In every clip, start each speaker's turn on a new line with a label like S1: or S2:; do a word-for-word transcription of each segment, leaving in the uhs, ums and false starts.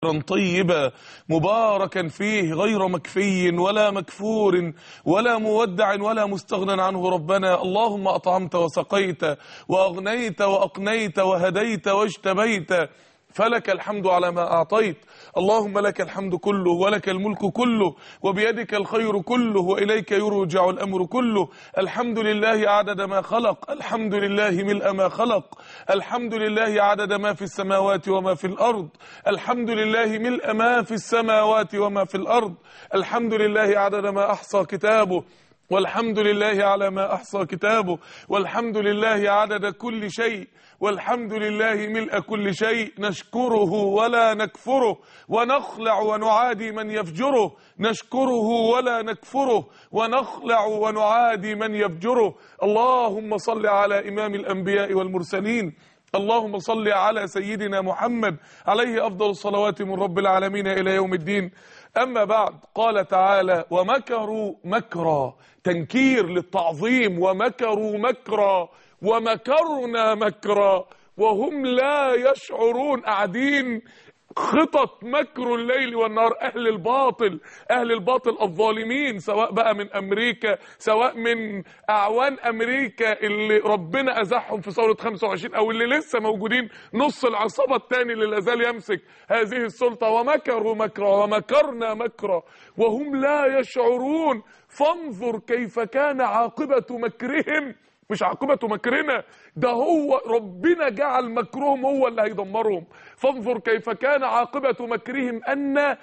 S1: طيبا مباركا فيه غير مكفي ولا مكفور ولا مودع ولا مستغنى عنه ربنا. اللهم أطعمت وسقيت وأغنيت وأقنيت وهديت واجتبيت، فلك الحمد على ما أعطيت. اللهم لك الحمد كله ولك الملك كله وبيدك الخير كله وإليك يرجع الأمر كله. الحمد لله عدد ما خلق، الحمد لله ملء ما خلق، الحمد لله عدد ما في السماوات وما في الأرض، الحمد لله ملء ما في السماوات وما في الأرض، الحمد لله عدد ما أحصى كتابه، والحمد لله على ما أحصى كتابه، والحمد لله عدد كل شيء، والحمد لله ملء كل شيء. نشكره ولا نكفره ونخلع ونعادي من يفجره، نشكره ولا نكفره ونخلع ونعادي من يفجره. اللهم صل على إمام الأنبياء والمرسلين، اللهم صل على سيدنا محمد عليه أفضل الصلوات من رب العالمين إلى يوم الدين. أما بعد، قال تعالى: ومكروا مكرا، تنكير للتعظيم، ومكروا مكرا ومكرنا مكرا وهم لا يشعرون. قاعدين خطط مكر الليل والنهار، أهل الباطل، أهل الباطل الظالمين، سواء بقى من أمريكا، سواء من أعوان أمريكا اللي ربنا أزحهم في ثورة خمسة وعشرين، أو اللي لسه موجودين، نص العصابة الثاني اللي لازال يمسك هذه السلطة. ومكروا مكرا ومكرنا مكرا وهم لا يشعرون. فانظر كيف كان عاقبة مكرهم، مش عاقبة مكرنا، ده هو ربنا جعل مكرهم هو اللي هيدمرهم. فانظر كيف كان عاقبة مكرهم أن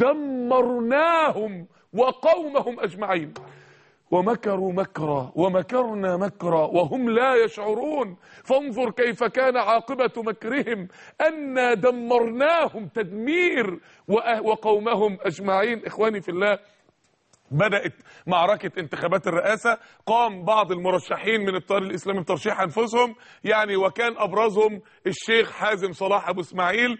S1: دمرناهم وقومهم أجمعين. ومكروا مكرا ومكرنا مكرا وهم لا يشعرون. فانظر كيف كان عاقبة مكرهم أن دمرناهم تدمير وقومهم أجمعين. إخواني في الله، بدأت معركة انتخابات الرئاسة. قام بعض المرشحين من التيار الإسلامي بترشيح أنفسهم، يعني وكان أبرزهم الشيخ حازم صلاح أبو إسماعيل.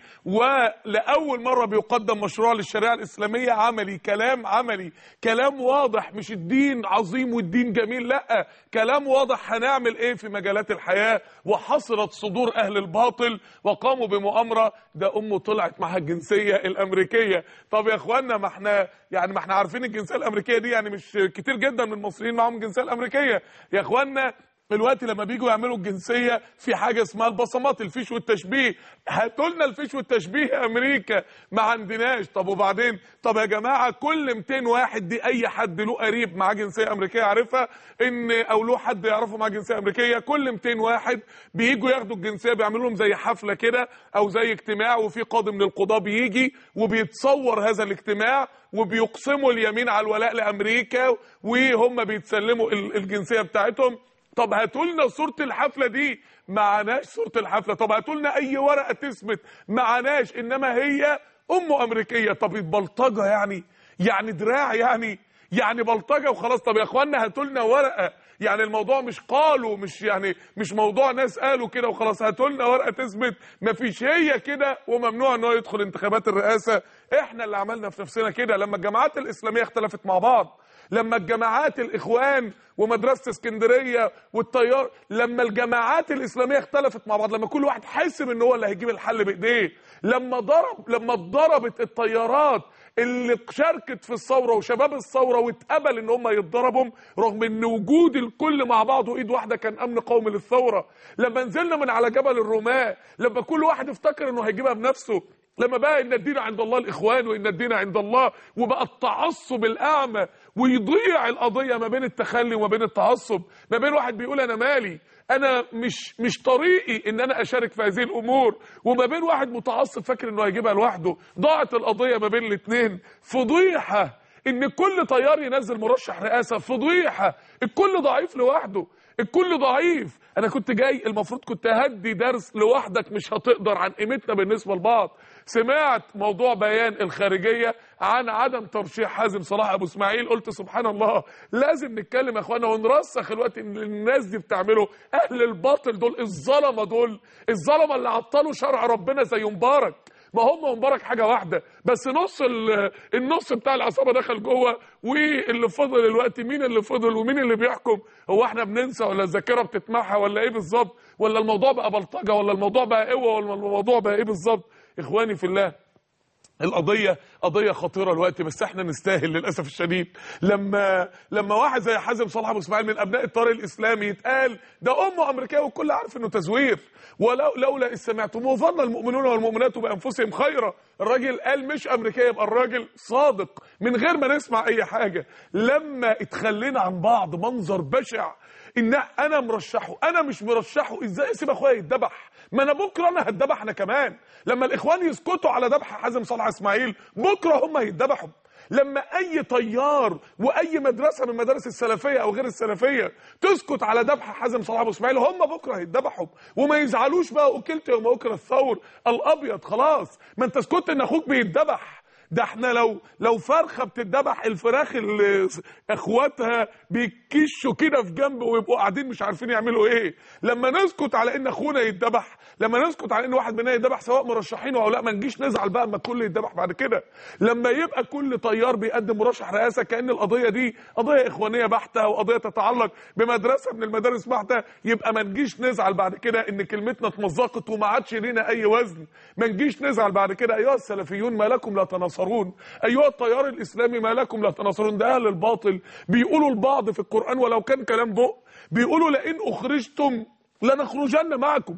S1: ولأول مرة بيقدم مشروع للشريعة الإسلامية عملي، كلام عملي، كلام واضح، مش الدين عظيم والدين جميل، لا، كلام واضح هنعمل إيه في مجالات الحياة. وحصرت صدور أهل الباطل وقاموا بمؤامرة. ده أمه طلعت معها الجنسية الأمريكية. طب يا إخوانا، ما احنا يعني ما احنا عارفين الجنسية الأمريكية دي، يعني مش كتير جدا من المصريين معاهم الجنسية الأمريكية. يا إخوانا، دلوقتي لما بيجوا يعملوا الجنسية في حاجة اسمها البصمات، الفيش والتشبيه. هاتوا لنا الفيش والتشبيه يا أمريكا، ما عندناش. طب وبعدين؟ طب يا جماعة، كل مئتين واحد دي أي حد له قريب معاه جنسية أمريكية عارفها، إن أو له حد يعرفه معاه جنسية أمريكية، كل مئتين واحد بييجوا ياخدوا الجنسية، بيعملوا لهم زي حفلة كده أو زي اجتماع، وفي قاضي من القضاة بيجي وبيتصور هذا الاجتماع، وبيقسموا اليمين على الولاء لأمريكا، وهم بيتسلموا الجنسية بتاعتهم. طب هاتوا لنا صورة الحفلة دي، معناش صورة الحفلة. طب هاتوا لنا أي ورقة تثبت، معناش. إنما هي أمه أمريكية. طب بلطجة يعني، يعني دراع يعني، يعني بلطجة وخلاص. طب يا إخوانا، هاتوا لنا ورقة. يعني الموضوع مش قالوا، مش يعني مش موضوع ناس قالوا كده وخلاص. هاتوا لنا ورقة تثبت. مفيش، هي كده، وممنوع إن هو يدخل انتخابات الرئاسة. إحنا اللي عملنا في نفسنا كده لما الجماعات الإسلامية اختلفت مع بعض، لما الجماعات الإخوان ومدرسة اسكندرية والتيار، لما الجماعات الإسلامية اختلفت مع بعض، لما كل واحد حاسب ان هو اللي هيجيب الحل بإيديه، لما ضرب لما اتضربت التيارات اللي شاركت في الثورة وشباب الثورة واتقبل ان هم يتضربوا، رغم ان وجود الكل مع بعضه ايد واحدة كان امن قومي للثورة. لما نزلنا من على جبل الرماة، لما كل واحد افتكر انه هيجيبها بنفسه، لما بقى ان الدين عند الله الاخوان وان الدين عند الله، وبقى التعصب الاعمى ويضيع القضيه ما بين التخلي وما بين التعصب، ما بين واحد بيقول انا مالي، انا مش مش طريقي ان انا اشارك في هذه الامور، وما بين واحد متعصب فاكر انه هيجيبها لوحده. ضاعت القضيه ما بين الاثنين. فضيحه ان كل طيار ينزل مرشح رئاسه، فضيحه. الكل ضعيف لوحده، الكل ضعيف. انا كنت جاي المفروض كنت هدي درس لوحدك، مش هتقدر، عن قيمتنا بالنسبه لبعض. سمعت موضوع بيان الخارجيه عن عدم ترشيح حازم صلاح ابو اسماعيل، قلت سبحان الله، لازم نتكلم يا اخوانا ونرسخ الوقت ان الناس دي بتعمله. اهل الباطل دول، الظلمه دول، الظلمه اللي عطلوا شرع ربنا زي مبارك. ما هم مبارك حاجه واحده بس، نص النص بتاع العصابه دخل جوه، واللي فضل الوقت مين اللي فضل ومين اللي بيحكم؟ هو احنا بننسى ولا الذاكره بتتمحى ولا ايه بالظبط؟ ولا الموضوع بقى بلطجه، ولا الموضوع بقى قوه، ولا الموضوع بقى ايه بالظبط؟ اخواني في الله، القضية قضية خطيرة الوقت، بس احنا نستاهل للأسف الشديد. لما لما واحد زي حازم صلاح ابو اسماعيل من ابناء الطريق الاسلامي يتقال ده امه امريكيه والكل عارف انه تزوير، ولو لولا اذ سمعتموه ظن المؤمنون والمؤمنات بانفسهم خيرا. الراجل قال مش امريكيه، يبقى الراجل صادق من غير ما نسمع اي حاجة. لما اتخلينا عن بعض منظر بشع، ان انا مرشحه انا مش مرشحه، ازاي اسيب اخويا يتذبح؟ ما انا بكره انا هتذبح انا كمان. لما الاخوان يسكتوا على ذبح حازم صلاح اسماعيل بكره هم هيتذبحوا. لما اي طيار واي مدرسه من مدارس السلفيه او غير السلفيه تسكت على ذبح حازم صلاح ابو اسماعيل هم بكره هيتذبحوا. وما يزعلوش بقى اكلت يوم اكل الثور الابيض، خلاص ما انت اسكت ان اخوك بيتذبح. ده احنا لو لو فرخه بتتذبح الفراخ اللي اخواتها بيكشوا كده في جنب ويبقوا قاعدين مش عارفين يعملوا ايه. لما نسكت على ان اخونا يتذبح، لما نسكت على ان واحد مننا يتذبح سواء مرشحين او لا، ما نجيش نزعل بقى اما الكل يتذبح بعد كده. لما يبقى كل طيار بيقدم مرشح رئاسه كأن القضيه دي قضيه اخوانيه بحته وقضيه تتعلق بمدرسه من المدارس بحته، يبقى ما نجيش نزعل بعد كده ان كلمتنا اتمزقت وما عادش لينا اي وزن. ما نجيش نزعل بعد كده ايها السلفيون ما لكم لا تناصرون، ايها التيار الاسلامي ما لكم لا تناصرون. ده اهل الباطل بيقولوا البعض في القران ولو كان كلام بق، بيقولوا لئن اخرجتم لنخرجن معكم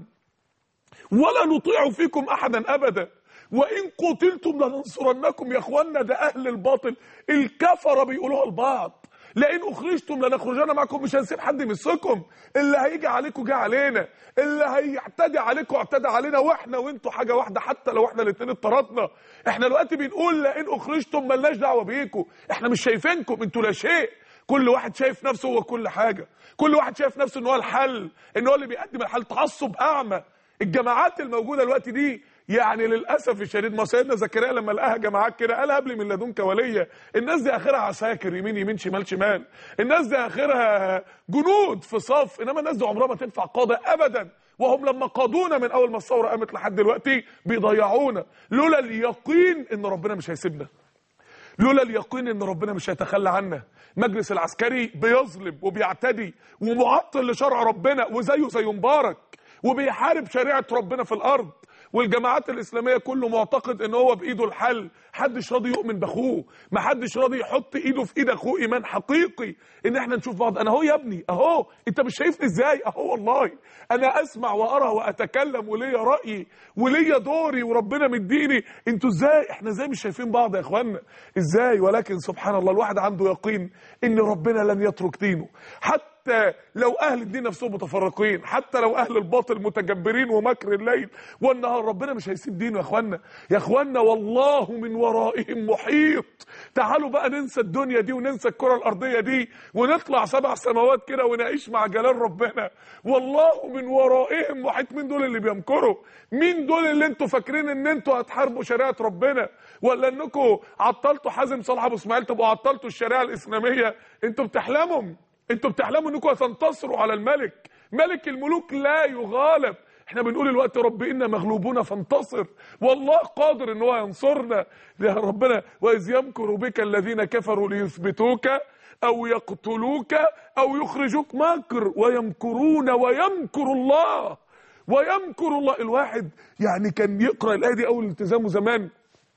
S1: ولا نطيع فيكم احدا ابدا وان قتلتم لننصرنكم. يا اخوانا ده اهل الباطل الكفره بيقولوها البعض، لئن اخرجتم لنخرجن معكم، مش هنسيب حد يمسكم. اللي هيجي عليكم جه علينا، اللي هيعتدي عليكم اعتدى علينا، واحنا وانتوا حاجه واحده حتى لو احنا الاثنين اتطردنا. احنا دلوقتي بنقول لئن اخرجتم ملناش دعوه بيكم، احنا مش شايفينكم، انتوا لا شيء. كل واحد شايف نفسه هو كل حاجه، كل واحد شايف نفسه ان هو الحل، ان هو اللي بيقدم الحل. تعصب اعمى. الجماعات الموجوده دلوقتي دي يعني للاسف الشديد، ما سيدنا زكريا لما لقاها جماعات كده قال هب لي من لدنك وليا. الناس دي اخرها عساكر يمين يمين شمال شمال، الناس دي اخرها جنود في صف، انما الناس دي عمرها ما تنفع قاده ابدا. وهم لما قادونا من اول ما الثوره قامت لحد دلوقتي بيضيعونا. لولا اليقين ان ربنا مش هيسيبنا، لولا اليقين ان ربنا مش هيتخلى عنا. مجلس العسكري بيظلم وبيعتدي ومعطل لشرع ربنا وزيه زي مبارك وبيحارب شريعه ربنا في الارض. والجماعات الاسلاميه كله معتقد ان هو بايده الحل، محدش راضي يؤمن باخوه، محدش راضي يحط ايده في ايد اخوه ايمان حقيقي ان احنا نشوف بعض. انا اهو يا ابني اهو، انت مش شايفني ازاي؟ اهو والله انا اسمع وارى واتكلم وليا رايي وليا دوري وربنا مديني. انتوا ازاي؟ احنا ازاي مش شايفين بعض يا اخوانا؟ ازاي؟ ولكن سبحان الله الواحد عنده يقين ان ربنا لن يترك دينه، حتى لو اهل الدين نفسهم متفرقين، حتى لو اهل الباطل متجبرين ومكر الليل والنهار، ربنا مش هيسيب دينه يا اخوانا. يا اخوانا والله من ورائهم محيط. تعالوا بقى ننسى الدنيا دي وننسى الكره الارضيه دي ونطلع سبع سماوات كده ونعيش مع جلال ربنا. والله من ورائهم محيط. مين دول اللي بيمكروا؟ مين دول اللي انتوا فاكرين ان انتوا هتحاربوا شريعه ربنا، ولا انكم عطلتوا حازم صلاح ابو اسماعيل تبقوا عطلتوا الشريعه الاسلاميه؟ انتوا بتحلموا انتوا بتحلموا انكم هتنتصروا على الملك. ملك الملوك لا يغالب. احنا بنقول الوقت رب إنا مغلوبون فانتصر، والله قادر ان هو ينصرنا. يا ربنا واذ يمكر بك الذين كفروا ليثبتوك او يقتلوك او يخرجوك، مكر ويمكرون ويمكر الله ويمكر الله. الواحد يعني كان يقرأ الآية دي اول التزامه زمان،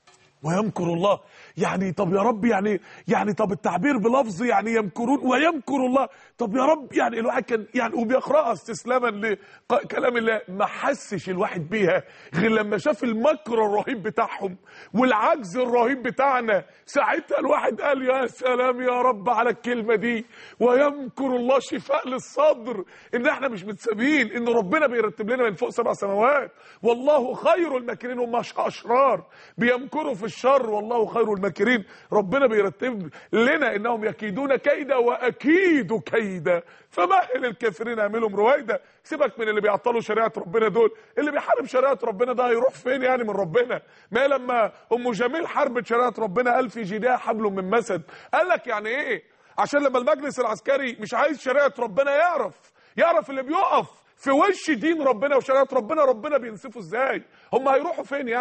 S1: ويمكر الله. يعني طب يا رب يعني يعني طب التعبير بلفظ يعني يمكرون ويمكر الله، طب يا رب يعني الواحد كان يعني وبيقراها استسلاما لكلام الله. ما حسش الواحد بيها غير لما شاف المكر الرهيب بتاعهم والعجز الرهيب بتاعنا. ساعتها الواحد قال يا سلام يا رب على الكلمه دي، ويمكر الله، شفاء للصدر ان احنا مش متسابين، ان ربنا بيرتب لنا من فوق سبع سماوات. والله خير الماكرين. هم اشرار بيمكروا في الشر، والله خير الماكرين. ربنا بيرتب لنا انهم يكيدون كيدا واكيد كيدا فمهل الكافرين اعملهم رويدا. سيبك من اللي بيعطلوا شريعه ربنا دول، اللي بيحارب شريعه ربنا ده هيروح فين يعني من ربنا؟ ما لما ام جميل حاربت شريعه ربنا قال في جيدها حبل من مسد. قال لك يعني ايه؟ عشان لما المجلس العسكري مش عايز شريعه ربنا يعرف يعرف اللي بيقف في وش دين ربنا وشريعه ربنا ربنا بينسفه ازاي. هم هيروحوا فين يعني؟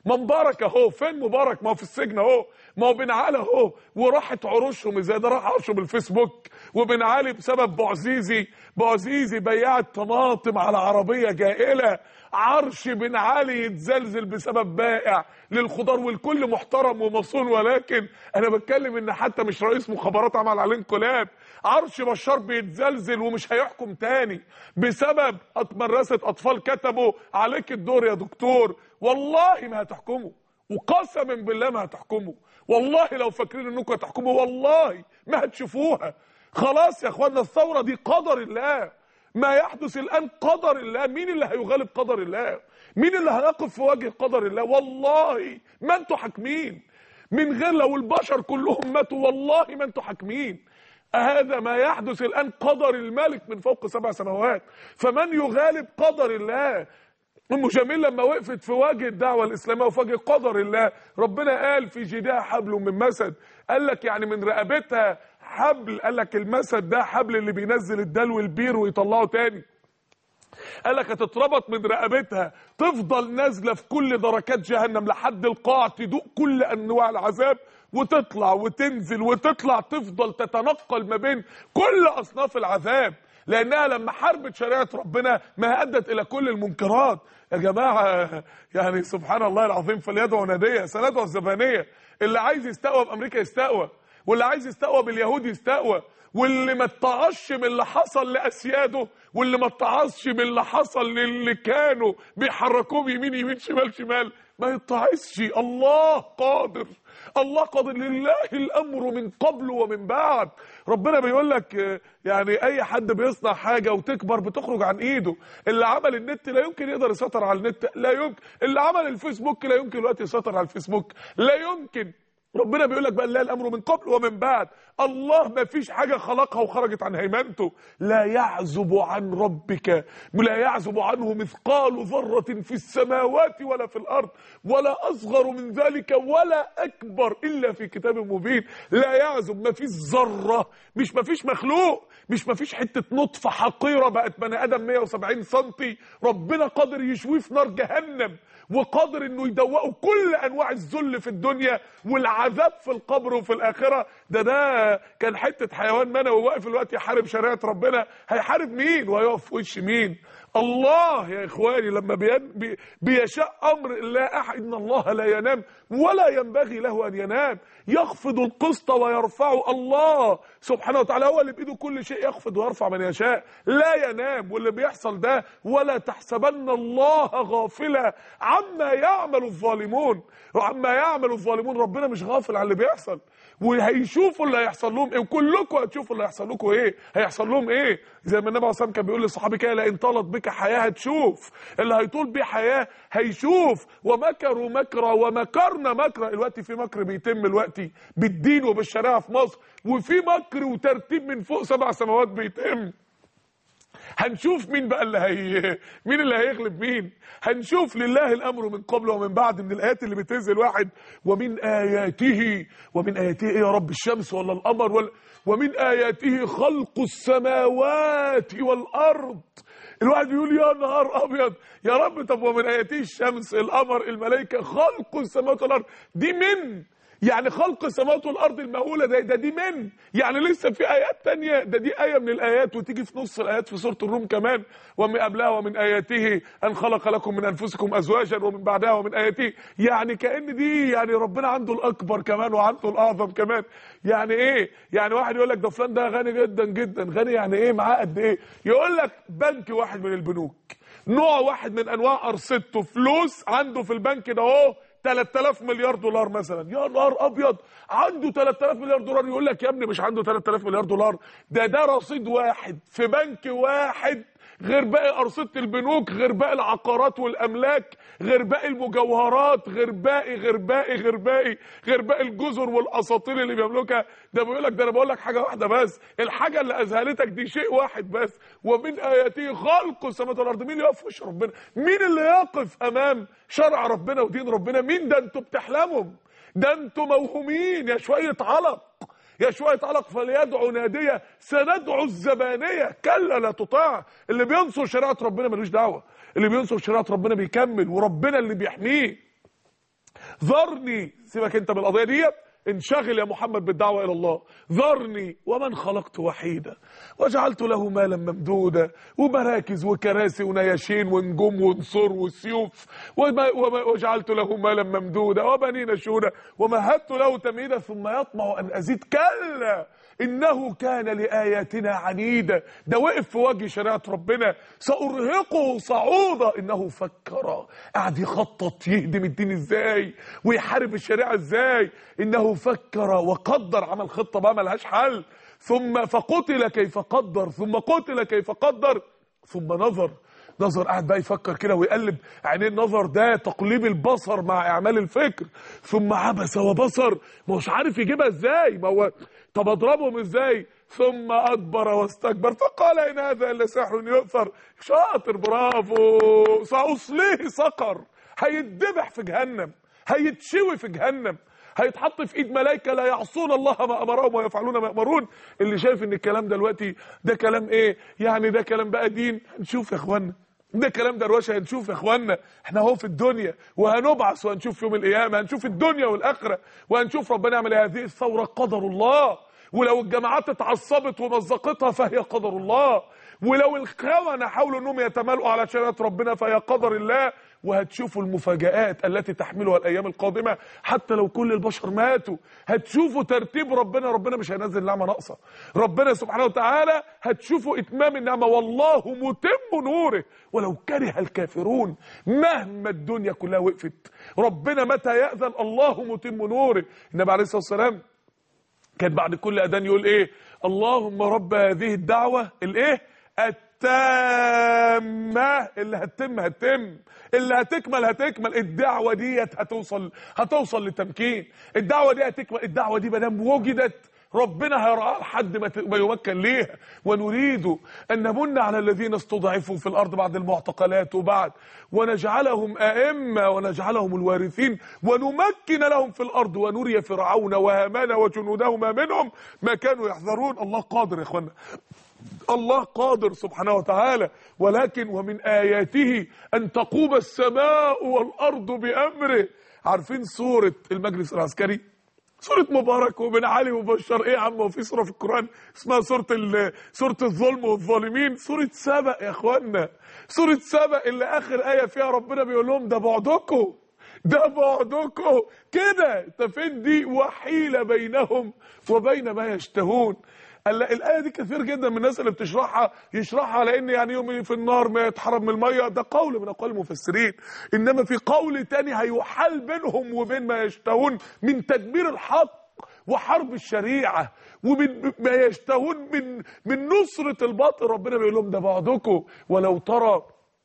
S1: ما مبارك اهو، فين مبارك؟ ما هو في السجن اهو، ما هو بن علي اهو، وراحت عروشهم ازاي؟ ده راح عرشه بالفيسبوك. وبن علي بسبب بوعزيزي، بوعزيزي بياعت طماطم على عربيه جائله، عرش بن علي يتزلزل بسبب بائع للخضار، والكل محترم ومصون. ولكن انا بتكلم ان حتى مش رئيس مخابرات عمل عليه انقلاب، عرش بشار بيتزلزل ومش هيحكم تاني بسبب مدرسه اطفال كتبوا عليك الدور يا دكتور. والله ما هتحكموا، وقسما بالله ما هتحكموا، والله لو فاكرين انكم هتحكموا والله ما هتشوفوها. خلاص يا اخوانا، الثوره دي قدر الله، ما يحدث الان قدر الله. مين اللي هيغالب قدر الله؟ مين اللي هيقف في وجه قدر الله؟ والله ما انتوا حاكمين، من غير لو البشر كلهم ماتوا والله ما انتوا حاكمين. هذا ما يحدث الان قدر الملك من فوق سبع سماوات، فمن يغالب قدر الله؟ ام جميل لما وقفت في وجه الدعوه الاسلاميه وفي وجه قدر الله، ربنا قال في جيدها حبل من مسد، قال لك يعني من رقبتها حبل، قال لك المسد ده حبل اللي بينزل الدلو البير ويطلعه تاني، قال لك هتتربط من رقبتها، تفضل نازله في كل دركات جهنم لحد القاع، تدوق كل انواع العذاب وتطلع وتنزل وتطلع، تفضل تتنقل ما بين كل اصناف العذاب، لانها لما حاربت شريعه ربنا ما ادت الى كل المنكرات. يا جماعه يعني سبحان الله العظيم، فليدعو ناديه سندعو الزبانيه. اللي عايز يستقوى بامريكا يستقوى، واللي عايز يستقوى باليهود يستقوى، واللي ما اتعظش من اللي حصل لاسياده، واللي ما اتعظش من اللي حصل للي كانوا بيحركوه يمين يمين شمال شمال ما يتعظش. الله قادر، الله قادر، لله الامر من قبل ومن بعد. ربنا بيقول لك يعني اي حد بيصنع حاجه وتكبر بتخرج عن ايده. اللي عمل النت لا يمكن يقدر يسيطر على النت، لا يمكن. اللي عمل الفيسبوك لا يمكن دلوقتي يسيطر على الفيسبوك، لا يمكن. ربنا بيقول لك بقى لله الامر من قبل ومن بعد. الله ما فيش حاجه خلقها وخرجت عن هيمنته. لا يعزب عن ربك، لا يعزب عنه مثقال ذره في السماوات ولا في الارض ولا اصغر من ذلك ولا اكبر الا في كتاب مبين. لا يعزب، ما فيش ذره، مش ما فيش مخلوق، مش ما فيش حته نطفه حقيره بقت بني ادم مية وسبعين سنتي، ربنا قادر يشويه في نار جهنم، وقادر انه يدوقوا كل انواع الذل في الدنيا والعذاب في القبر وفي الاخره. ده ده كان حته حيوان منوي واقف الوقت يحارب شريعه ربنا، هيحارب مين وهيقف في وش مين؟ الله يا اخواني لما بي بيشاء امر الله احد، ان الله لا ينام ولا ينبغي له ان ينام، يخفض القسط ويرفعه. الله سبحانه وتعالى هو اللي بايده كل شيء يخفض ويرفع من يشاء، لا ينام. واللي بيحصل ده ولا تحسبن الله غافلا عما يعمل الظالمون، عما يعمل الظالمون. ربنا مش غافل عن اللي بيحصل، وهيشوفوا اللي هيحصل لهم ايه، وكلكم هتشوفوا اللي هيحصل لكم ايه، هيحصل لهم ايه. زي ما النبي عليه الصلاه والسلام كان بيقول للصحابه كده: لئن طالت بك حياه هتشوف، اللي هيطول بيه حياه هيشوف. ومكروا مكرا ومكرنا مكرا. الوقت في مكر بيتم الوقت بالدين وبالشريعه في مصر، وفي مكر وترتيب من فوق سبع سماوات بيتم. هنشوف مين بقى اللي هي مين اللي هيغلب مين. هنشوف. لله الامر من قبل ومن بعد، من الايات اللي بتنزل واحد: ومن اياته، ومن اياته ايه يا رب؟ الشمس ولا القمر ولا؟ ومن اياته خلق السماوات والارض. الواحد يقول يا نهار ابيض يا رب، طب ومن اياته الشمس القمر الملائكه خلق السماوات والارض، دي من يعني خلق السماوات والارض المهوله ده, ده دي من يعني لسه في ايات تانية، ده دي ايه من الايات، وتيجي في نص الايات في سوره الروم كمان: ومن قبلها ومن اياته ان خلق لكم من انفسكم ازواجا، ومن بعدها ومن اياته. يعني كأن دي يعني ربنا عنده الاكبر كمان وعنده الاعظم كمان. يعني ايه؟ يعني واحد يقول لك ده فلان ده غني جدا جدا. غني يعني ايه؟ معاه قد ايه؟ يقول لك بنك واحد من البنوك، نوع واحد من انواع ارصدته، فلوس عنده في البنك ده اهو ثلاثة آلاف مليار دولار مثلا. يا نهار ابيض، عنده ثلاثة آلاف مليار دولار. يقول لك يا ابني مش عنده ثلاثة آلاف مليار دولار، ده ده رصيد واحد في بنك واحد، غير باقي ارصده البنوك، غير باقي العقارات والاملاك، غير باقي المجوهرات، غير باقي غير باقي غير باقي غير باقي الجزر والاساطيل اللي بيملكها. ده بيقول لك ده انا بقول لك حاجه واحده بس، الحاجه اللي اذهلتك دي شيء واحد بس: ومن اياته خلق السماوات والارض. مين يقف في وش ربنا؟ مين اللي يقف امام شرع ربنا ودين ربنا؟ مين ده؟ انتوا بتحلموا، ده انتوا موهومين يا شويه علق، يا شويه علق. فليدعو ناديه سندعو الزبانيه. كلا لا تطاع. اللي بينصر شريعه ربنا ملوش دعوه، اللي بينصر شريعه ربنا بيكمل، وربنا اللي بيحميه. ذرني، سيبك انت من القضيه ديت، انشغل يا محمد بالدعوه الى الله. ذرني ومن خلقت وحيدا وجعلت له مالا ممدودا، ومراكز وكراسي ونياشين ونجوم ونصور وسيوف، وجعلت له مالا ممدودا وبنين شهودا ومهدت له تمهيدا ثم يطمع ان ازيد. كلا انه كان لاياتنا عنيدا. ده وقف في وجه شريعه ربنا. سارهقه صعودا انه فكر، قعد يخطط يهدم الدين ازاي ويحارب الشريعه ازاي. انه فكر وقدر، عمل خطه بقى ملهاش حل. ثم فقتل كيف قدر، ثم قتل كيف قدر، ثم نظر. نظر، قاعد بقى يفكر كده ويقلب عينيه. النظر ده تقليب البصر مع اعمال الفكر. ثم عبس وبصر، ما هوش عارف يجيبها ازاي، ما هو طب اضربهم ازاي. ثم ادبر واستكبر فقال ان هذا الا سحر يؤثر. شاطر، برافو. ساصليه سقر، هيتذبح في جهنم، هيتشوي في جهنم، هيتحط في ايد ملائكه لا يعصون الله ما امرهم ويفعلون ما يامرون. اللي شايف ان الكلام ده دلوقتي ده كلام ايه يعني، ده كلام بقى دين، هنشوف يا اخوانا. ده كلام دروشه، هنشوف يا اخوانا. احنا اهو في الدنيا وهنبعث وهنشوف يوم القيامه، هنشوف الدنيا والاخره وهنشوف ربنا يعمل هذه الثوره. قدر الله. ولو الجماعات اتعصبت ومزقتها فهي قدر الله. ولو الخونه حاولوا انهم يتمالؤوا على شريعه ربنا فهي قدر الله. وهتشوفوا المفاجآت التي تحملها الايام القادمه. حتى لو كل البشر ماتوا هتشوفوا ترتيب ربنا. ربنا مش هينزل نعمه ناقصه. ربنا سبحانه وتعالى هتشوفوا اتمام النعمه. والله متم نوره ولو كره الكافرون. مهما الدنيا كلها وقفت، ربنا متى يأذن الله متم نوره. النبي عليه الصلاه والسلام كان بعد كل اذان يقول ايه؟ اللهم رب هذه الدعوه الايه التامه، اللي هتتم هتتم، اللي هتكمل هتكمل. الدعوه ديت هتوصل هتوصل لتمكين. الدعوه دي هتكمل. الدعوه دي ما دام وجدت ربنا هيرعاها لحد ما يمكن ليها. ونريد ان نمن على الذين استضعفوا في الارض بعد المعتقلات وبعد، ونجعلهم ائمه ونجعلهم الوارثين ونمكن لهم في الارض ونري فرعون وهامان وجنودهما منهم ما كانوا يحذرون. الله قادر يا اخوانا، الله قادر سبحانه وتعالى. ولكن ومن آياته أن تقوم السماء والأرض بأمره. عارفين سورة المجلس العسكري؟ سورة مبارك وبن علي وبشار. ايه يا عم، وفي سورة في القرآن اسمها سورة سورة الظلم والظالمين؟ سورة سبأ يا اخوانا. سورة سبأ اللي آخر آية فيها ربنا بيقول لهم ده بعدكم، ده بعدكم كده. انت فين دي؟ وحيل بينهم وبين ما يشتهون. الآية دي كثير جدا من الناس اللي بتشرحها يشرحها على ان يعني يوم في النار ما يتحرم من الميه. ده قول من اقوال المفسرين. انما في قول تاني هيحال بينهم وبين ما يشتهون من تدمير الحق وحرب الشريعه ومن ما يشتهون من من نصره الباطل. ربنا بيقول لهم ده بعضكم. ولو ترى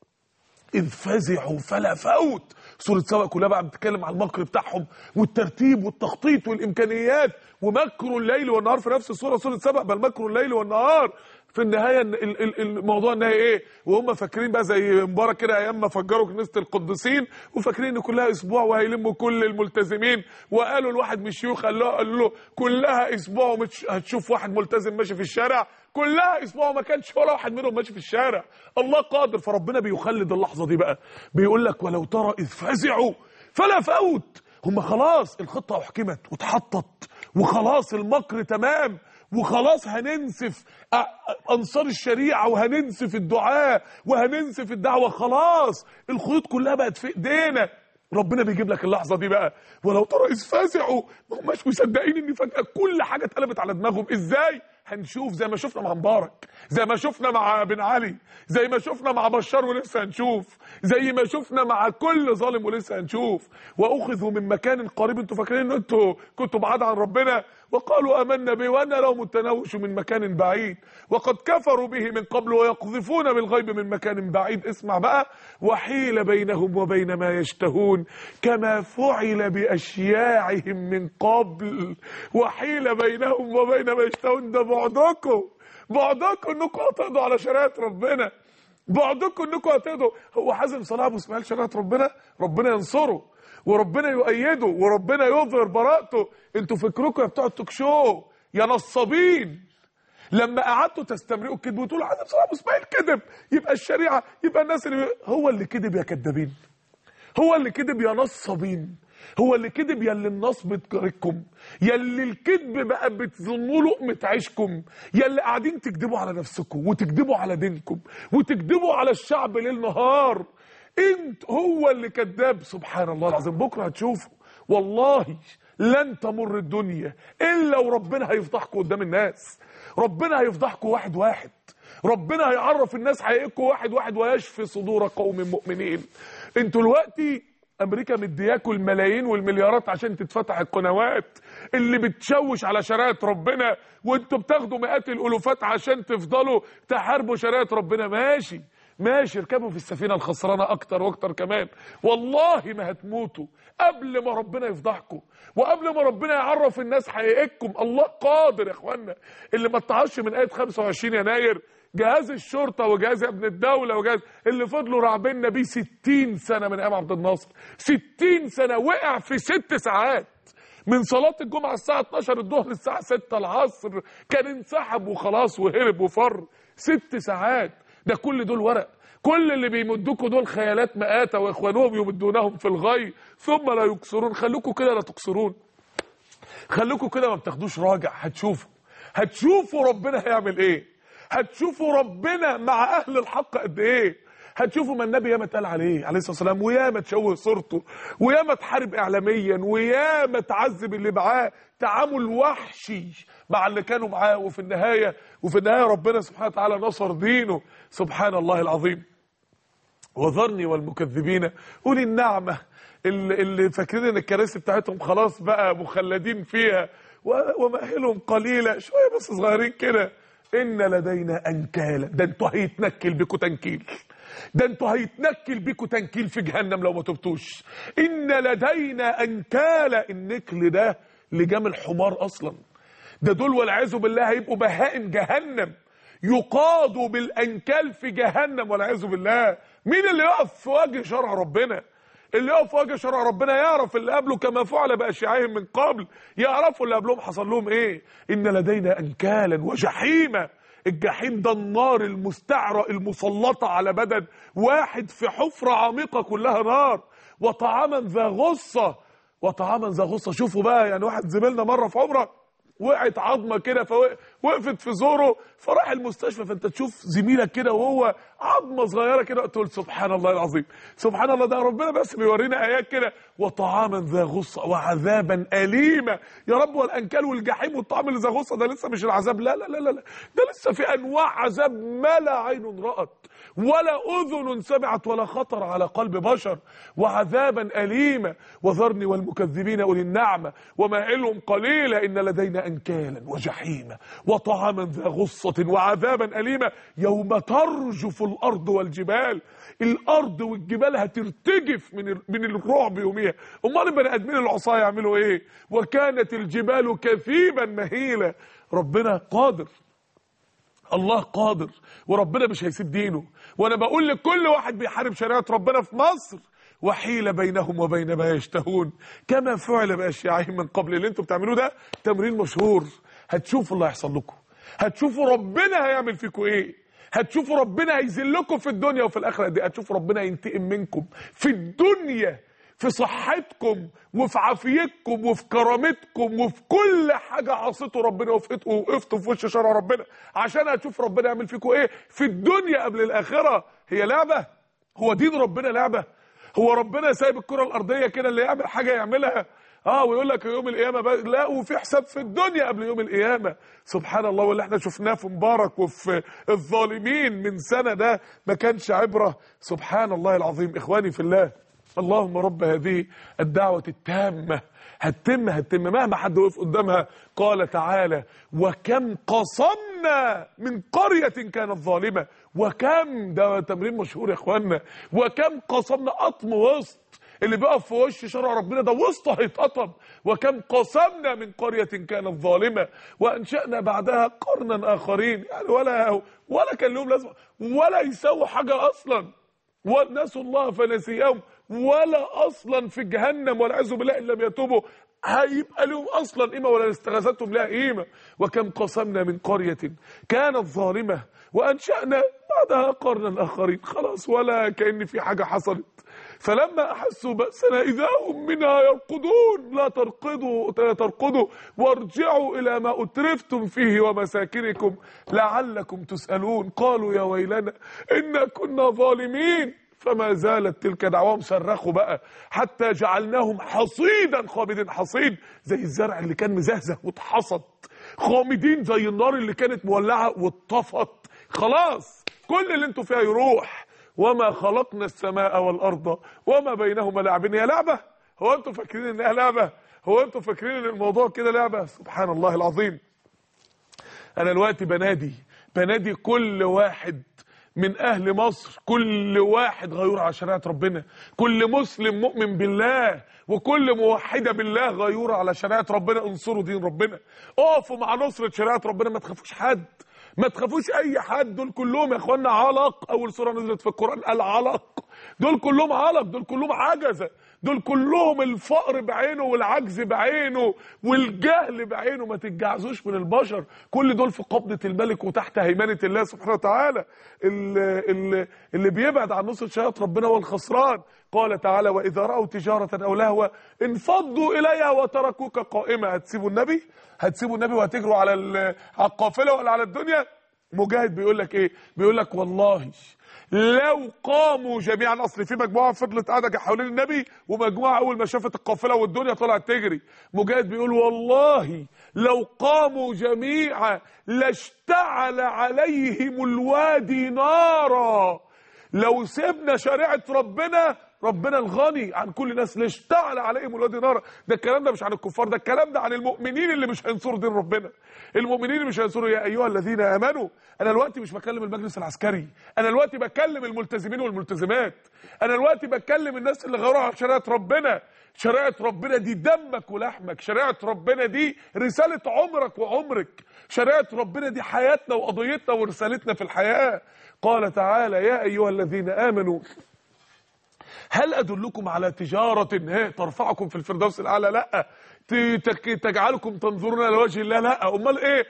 S1: إذ فزعوا فلا فوت. سورة سبأ كلها بقى بتتكلم عن المكر بتاعهم والترتيب والتخطيط والإمكانيات ومكر الليل والنهار في نفس السورة. سورة سبأ بل مكر الليل والنهار. في النهاية الموضوع النهاية ايه؟ وهم فاكرين بقى زي مبارك كده ايام ما فجروا كنيسة القديسين وفاكرين ان كلها اسبوع وهيلموا كل الملتزمين. وقالوا الواحد من الشيوخ قال له, قال له كلها اسبوع هتشوف واحد ملتزم ماشي في الشارع. كلها اسبوع ما كانش ولا واحد منهم ماشي في الشارع. الله قادر. فربنا بيخلد اللحظة دي بقى، بيقول لك ولو ترى إذ فزعوا فلا فوت. هم خلاص الخطة احكمت واتحطت وخلاص المكر تمام وخلاص هننسف انصار الشريعه وهننسف الدعاء وهننسف الدعوه. خلاص الخيوط كلها بقت في ايدينا. ربنا بيجيب لك اللحظه دي بقى ولو ترى اذ فزعوا. ما هماش مصدقين ان فجاه كل حاجه اتقلبت على دماغهم. ازاي؟ هنشوف زي ما شفنا مع مبارك، زي ما شفنا مع بن علي، زي ما شفنا مع بشار ولسه هنشوف، زي ما شفنا مع كل ظالم ولسه هنشوف. واخذوا من مكان قريب. انتوا فاكرين ان انتوا كنتوا بعاد عن ربنا؟ وقالوا امنا به وان لهم التناوش من مكان بعيد وقد كفروا به من قبل ويقذفون بالغيب من مكان بعيد. اسمع بقى. وحيل بينهم وبين ما يشتهون كما فعل باشياعهم من قبل. وحيل بينهم وبين ما يشتهون. ده بعدكم، بعدكم انكم هتقضوا على شريعه ربنا، بعدكم انكم هتقضوا. هو حازم صلاح ابو اسماعيل شريعه ربنا؟ ربنا ينصره وربنا يؤيده وربنا يظهر براءته. انتوا فكركم يا بتوع التوك شو يا نصابين لما قعدتوا تستمرئوا الكذب وتقولوا حازم صلاح ابو اسماعيل كذب يبقى الشريعه يبقى الناس اللي هو اللي كذب يا كذابين، هو اللي كذب يا نصابين. هو اللي كذب يا اللي النصب بتجاركم، يا اللي الكذب بقى بتظنوا لقمة عيشكم، يا اللي قاعدين تكذبوا على نفسكم وتكذبوا على دينكم وتكذبوا على الشعب ليل نهار. انت هو اللي كذاب. سبحان الله العظيم. بكره هتشوفوا والله لن تمر الدنيا الا وربنا هيفضحكم قدام الناس. ربنا هيفضحكم واحد واحد، ربنا هيعرف الناس حقيقتكم واحد واحد ويشفي صدور قوم مؤمنين. انتوا دلوقتي امريكا مدياكوا الملايين والمليارات عشان تتفتح القنوات اللي بتشوش على شريعه ربنا، وانتوا بتاخدوا مئات الالوفات عشان تفضلوا تحاربوا شريعه ربنا. ماشي ماشي، اركبوا في السفينه الخسرانه اكتر واكتر كمان. والله ما هتموتوا قبل ما ربنا يفضحكم وقبل ما ربنا يعرف الناس حقيقتكم. الله قادر يا اخوانا. اللي ما اتعش من آية خمسة وعشرين يناير جهاز الشرطه وجهاز ابن الدوله وجهاز اللي فضلوا راعبيننا بيه ستين سنه من ايام عبد الناصر، ستين سنه وقع في ست ساعات من صلاه الجمعه الساعه اتناشر الظهر للساعه ستة العصر، كان انسحب وخلاص وهرب وفر. ست ساعات. ده كل دول ورق، كل اللي بيمدوكوا دول خيالات مآتة واخوانهم يمدونهم في الغي ثم لا يكسرون. خلوكوا كده لا تكسرون، خلوكوا كده ما بتاخدوش راجع. هتشوفوا هتشوفوا ربنا هيعمل ايه، هتشوفوا ربنا مع اهل الحق قد ايه. هتشوفوا ما النبي ياما اتقال عليه عليه الصلاه والسلام، وياما تشوه صورته، وياما تحارب اعلاميا، وياما تعذب اللي معاه تعامل وحشي مع اللي كانوا معاه، وفي النهايه وفي النهايه ربنا سبحانه وتعالى نصر دينه. سبحان الله العظيم. وذرني والمكذبين اولي النعمه اللي, اللي فاكرين ان الكراسي بتاعتهم خلاص بقى مخلدين فيها ومأهلهم قليلا، شويه بس صغيرين كده. ان لدينا انكالا. ده انتوا هيتنكل بيكوا تنكيل، ده انتوا هيتنكل بيكوا تنكيل في جهنم لو ما تبتوش. ان لدينا انكالا. النكل ده لجام الحمار اصلا. ده دول والعياذ بالله هيبقوا بهائم جهنم، يقادوا بالانكال في جهنم والعياذ بالله. مين اللي يقف في وجه شرع ربنا؟ اللي يقف في وجه شرع ربنا يعرف اللي قبله كما فعل باشياعهم من قبل، يعرفوا اللي قبلهم حصل لهم ايه. ان لدينا انكالا وجحيما. الجحيم ده النار المستعرة المسلطة على بدن واحد في حفرة عميقة كلها نار. وطعاما ذا غصة. وطعاما ذا غصة. شوفوا بقى، يعني واحد زميلنا مرة في عمره وقعت عظمه كده فوقفت في زوره فراح المستشفى، فانت تشوف زميلك كده وهو عظمه صغيره كده تقول سبحان الله العظيم، سبحان الله. ده ربنا بس بيورينا ايات كده. وطعاما ذا غصه وعذابا اليما. يا رب، والانكال والجحيم والطعام اللي ذا غصه ده لسه مش العذاب، لا لا لا لا، ده لسه في انواع عذاب ما لا عين رأت ولا اذن سمعت ولا خطر على قلب بشر. وعذابا اليما. وذرني والمكذبين اولي النعمه ومهلهم قليلا. ان لدينا انكالا وجحيما وطعاما ذا غصه وعذابا اليما يوم ترجف الارض والجبال. الارض والجبال هترتجف من من الرعب يوميها. امال البني ادمين العصاه يعملوا ايه؟ وكانت الجبال كثيبا مهيلا. ربنا قادر، الله قادر، وربنا مش هيسيب دينه. وانا بقول لكل واحد بيحارب شريعه ربنا في مصر: وحيل بينهم وبين ما يشتهون كما فعل باشياعهم من قبل. اللي انتوا بتعملوه ده تمرين مشهور. هتشوفوا اللي هيحصل لكم، هتشوفوا ربنا هيعمل فيكم ايه، هتشوفوا ربنا هيذلكم في الدنيا وفي الاخره دي، هتشوفوا ربنا ينتقم منكم في الدنيا في صحتكم وفي عافيتكم وفي كرامتكم وفي كل حاجه عصيتوا ربنا وقفتوا في وش شرع ربنا عشان هتشوف ربنا يعمل فيكم ايه في الدنيا قبل الاخره. هي لعبه؟ هو دين ربنا لعبه؟ هو ربنا سايب الكره الارضيه كده اللي يعمل حاجه يعملها اه ويقول لك يوم القيامه بقى؟ لا، وفي حساب في الدنيا قبل يوم القيامه. سبحان الله. واللي احنا شفناه في مبارك وفي الظالمين من سنه ده ما كانش عبره؟ سبحان الله العظيم. اخواني في الله، اللهم رب هذه الدعوه التامه هتتم هتتم مهما حد وقف قدامها. قال تعالى: وكم قصمنا من قريه كانت ظالمه. وكم، ده تمرين مشهور يا اخوانا. وكم قصمنا، قطم وسط. اللي بيقف في وش شرع ربنا ده وسطه هيتقطم. وكم قصمنا من قرية كانت ظالمة وأنشأنا بعدها قرنا آخرين. يعني ولا ولا كان لهم لازمة ولا يسووا حاجة أصلا. ونسوا الله فنسيهم. ولا أصلا في جهنم والعياذ بالله إن لم يتوبوا هيبقى لهم أصلا قيمة ولا استغاثتهم لها قيمة. وكم قصمنا من قرية كانت ظالمة وأنشأنا وبعدها قرن الآخرين، خلاص ولا كأن في حاجة حصلت. فلما أحسوا بأسنا إذا هم منها يرقدون. لا ترقدوا لا ترقدوا وارجعوا إلى ما أترفتم فيه ومساكنكم لعلكم تسألون. قالوا يا ويلنا إنا كنا ظالمين. فما زالت تلك دعواهم، صرخوا بقى حتى جعلناهم حصيدا خامدين. حصيد زي الزرع اللي كان مزهزه واتحصد، خامدين زي النار اللي كانت مولعه واتطفت. خلاص كل اللي انتوا فيها يروح. وما خلقنا السماء والارض وما بينهما لاعبين. هي لعبه؟ هو انتوا فاكرين انها لعبه؟ هو انتوا فاكرين ان الموضوع كده لعبه؟ سبحان الله العظيم. انا دلوقتي بنادي بنادي كل واحد من اهل مصر، كل واحد غيور على شريعه ربنا، كل مسلم مؤمن بالله وكل موحده بالله غيور على شريعه ربنا. انصروا دين ربنا، اقفوا مع نصره شريعه ربنا، ما تخافوش حد، ما تخافوش اي حد. دول كلهم يا اخوانا علق. اول سوره نزلت في القران العلق. دول كلهم علق، دول كلهم عجزه، دول كلهم الفقر بعينه والعجز بعينه والجهل بعينه. ما تتجعزوش من البشر، كل دول في قبضه الملك وتحت هيمنه الله سبحانه وتعالى. اللي, اللي, اللي بيبعد عن نصره شريعه ربنا هو الخسران. قال تعالى واذا راوا تجاره او لهوا انفضوا اليها وتركوك قائمه. هتسيبوا النبي؟ هتسيبوا النبي وهتجروا على على القافله ولا على الدنيا؟ مجاهد بيقول لك ايه؟ بيقول لك والله لو قاموا جميعا. اصل في مجموعه فضلت قاعده حوالين النبي ومجموعه اول ما شافت القافله والدنيا طلعت تجري. مجاهد بيقول والله لو قاموا جميعا لاشتعل عليهم الوادي نارا. لو سيبنا شريعه ربنا، ربنا الغني عن كل الناس، لاشتعل عليهم الوادي نارا. ده الكلام ده مش عن الكفار، ده الكلام ده عن المؤمنين اللي مش هينصروا دين ربنا. المؤمنين اللي مش هينصروا. يا ايها الذين امنوا. انا دلوقتي مش بكلم المجلس العسكري، انا دلوقتي بكلم الملتزمين والملتزمات، انا دلوقتي بكلم الناس اللي غيروا على شريعه ربنا. شريعه ربنا دي دمك ولحمك، شريعه ربنا دي رساله عمرك وعمرك، شريعه ربنا دي حياتنا وقضيتنا ورسالتنا في الحياه. قال تعالى يا ايها الذين امنوا هل أدلكم على تجارة ترفعكم في الفردوس الأعلى؟ لا. تجعلكم تنظرون إلى وجه الله؟ لا. أمال إيه؟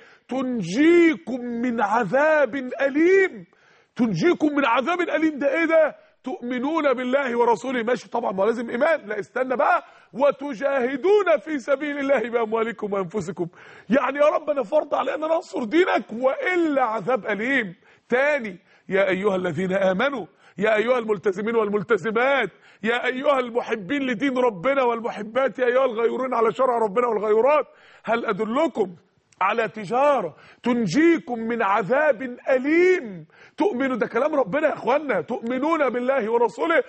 S1: تنجيكم من عذاب أليم. تنجيكم من عذاب أليم. ده إيه ده؟ تؤمنون بالله ورسوله. ماشي طبعا، ما لازم إيمان. لا استنى بقى. وتجاهدون في سبيل الله بأموالكم وأنفسكم. يعني يا رب أنا فرض علي أن أنا أنصر دينك وإلا عذاب أليم. تاني يا أيها الذين آمنوا، يا أيها الملتزمين والملتزمات، يا أيها المحبين لدين ربنا والمحبات، يا أيها الغيورين على شرع ربنا والغيورات، هل أدلكم على تجارة تنجيكم من عذاب أليم؟ تؤمنوا، ده كلام ربنا يا أخوانا، تؤمنون بالله ورسوله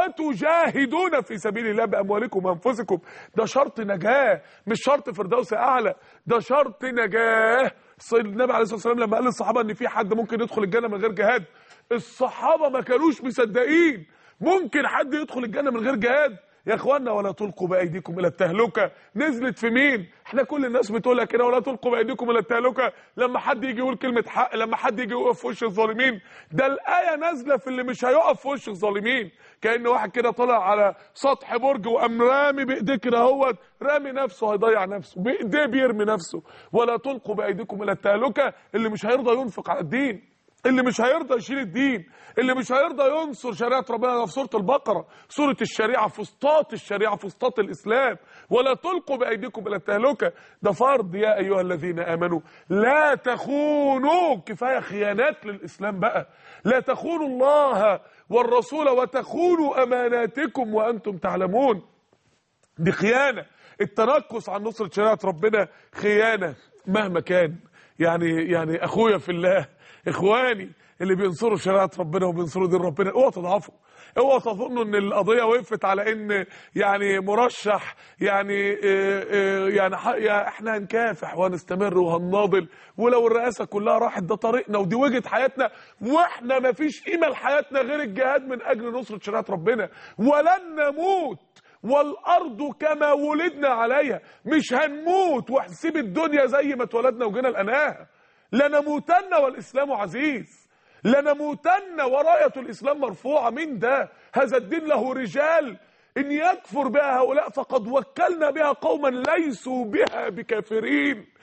S1: وتجاهدون في سبيل الله بأموالكم وأنفسكم. ده شرط نجاة، مش شرط فردوس أعلى، ده شرط نجاة. النبي عليه الصلاة والسلام لما قال للصحابة إن في حد ممكن يدخل الجنة من غير جهاد، الصحابة ما كانوش مصدقين. ممكن حد يدخل الجنة من غير جهاد؟ يا اخوانا ولا تلقوا بايديكم الى التهلكه. نزلت في مين؟ احنا كل الناس بتقولها كده، ولا تلقوا بايديكم الى التهلكه. لما حد يجي يقول كلمه حق، لما حد يجي يقف في وش الظالمين. ده الايه نازله في اللي مش هيقف في وش الظالمين. كأن واحد كده طلع على سطح برج وقام رامي بايديه كده، اهوت رامي نفسه هيضيع نفسه، بايديه بيرمي نفسه. ولا تلقوا بايديكم الى التهلكه. اللي مش هيرضى ينفق على الدين، اللي مش هيرضى يشيل الدين، اللي مش هيرضى ينصر شريعة ربنا. في سورة البقرة، سورة الشريعة، فسطاط الشريعة، فسطاط الإسلام. ولا تلقوا بأيديكم إلى التهلكة. ده فرض. يا أيها الذين آمنوا لا تخونوا. كفاية خيانات للإسلام بقى. لا تخونوا الله والرسول وتخونوا أماناتكم وأنتم تعلمون. دي خيانة. التنكس عن نصرة شريعة ربنا خيانة مهما كان. يعني يعني أخويا في الله، اخواني اللي بينصروا شريعه ربنا وبينصروا دين ربنا، اوعوا تضعفوا، اوعوا تظنوا ان القضيه وقفت على ان يعني مرشح يعني اه اه يعني احنا هنكافح وهنستمر وهنناضل، ولو الرئاسه كلها راحت ده طريقنا ودي وجهه حياتنا، واحنا ما فيش قيمه لحياتنا غير الجهاد من اجل نصره شريعه ربنا. ولن نموت والارض كما ولدنا عليها. مش هنموت وهنسيب الدنيا زي ما اتولدنا وجينا لقناها. لنموتن والإسلام عزيز، لنموتن وراية الإسلام مرفوعة. من ده؟ هذا الدين له رجال، إن يكفر بها هؤلاء فقد وكلنا بها قوما ليسوا بها بكافرين.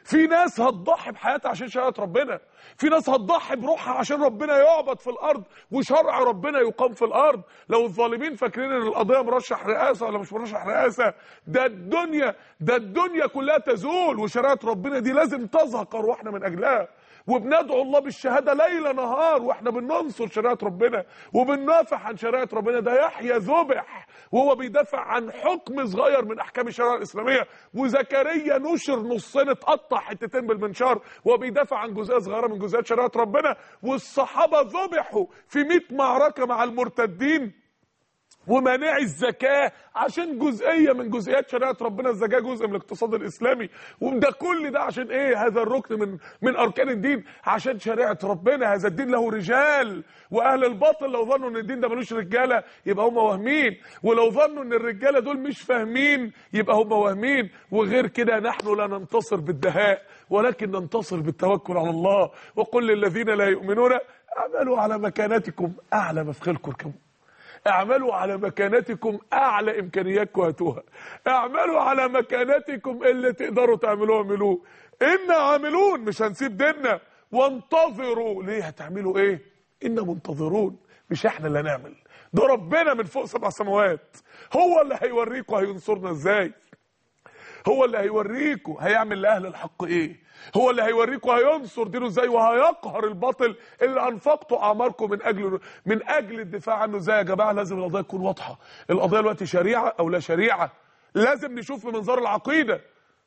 S1: في ناس هتضحي بحياتها عشان شريعة ربنا، في ناس هتضحي بروحها عشان ربنا يعبد في الارض وشرع ربنا يقام في الارض. لو الظالمين فاكرين ان القضيه مرشح رئاسه ولا مش مرشح رئاسه، ده الدنيا ده الدنيا كلها تزول، وشريعة ربنا دي لازم تزهق ارواحنا من اجلها. وبندعو الله بالشهاده ليل نهار واحنا بننصر شريعه ربنا وبندافع عن شريعه ربنا. ده يحيى ذبح وهو بيدافع عن حكم صغير من احكام الشريعه الاسلاميه، وزكريا نشر نصين اتقطع حتتين بالمنشار وهو بيدافع عن جزئيه صغيره من جزئيات شريعه ربنا. والصحابه ذبحوا في مئة معركه مع المرتدين ومانع الزكاة عشان جزئية من جزئيات شريعة ربنا. الزكاة جزء من الاقتصاد الإسلامي، وده كل ده عشان إيه؟ هذا الركن من من أركان الدين، عشان شريعة ربنا. هذا الدين له رجال، وأهل الباطل لو ظنوا إن الدين ده ملوش رجالة يبقى هم واهمين، ولو ظنوا إن الرجالة دول مش فاهمين يبقى هم واهمين. وغير كده نحن لا ننتصر بالدهاء ولكن ننتصر بالتوكل على الله. وقل للذين لا يؤمنون اعملوا على مكانتكم أعلى مفخلكم اركبوا. اعملوا على مكانتكم اعلى امكانياتكم هاتوها، اعملوا على مكانتكم اللي تقدروا تعملوه اعملوه، انا عاملون مش هنسيب ديننا. وانتظروا، ليه هتعملوا ايه؟ انا منتظرون، مش احنا اللي هنعمل، ده ربنا من فوق سبع سماوات هو اللي هيوريكم هينصرنا ازاي، هو اللي هيوريكم هيعمل لاهل الحق ايه، هو اللي هيوريكم هينصر دينه ازاي، وهيقهر الباطل اللي انفقتوا اعماركم من اجل من اجل الدفاع عنه ازاي. يا جماعه لازم القضيه تكون واضحه. القضيه دلوقتي شريعه او لا شريعه، لازم نشوف من منظار العقيده.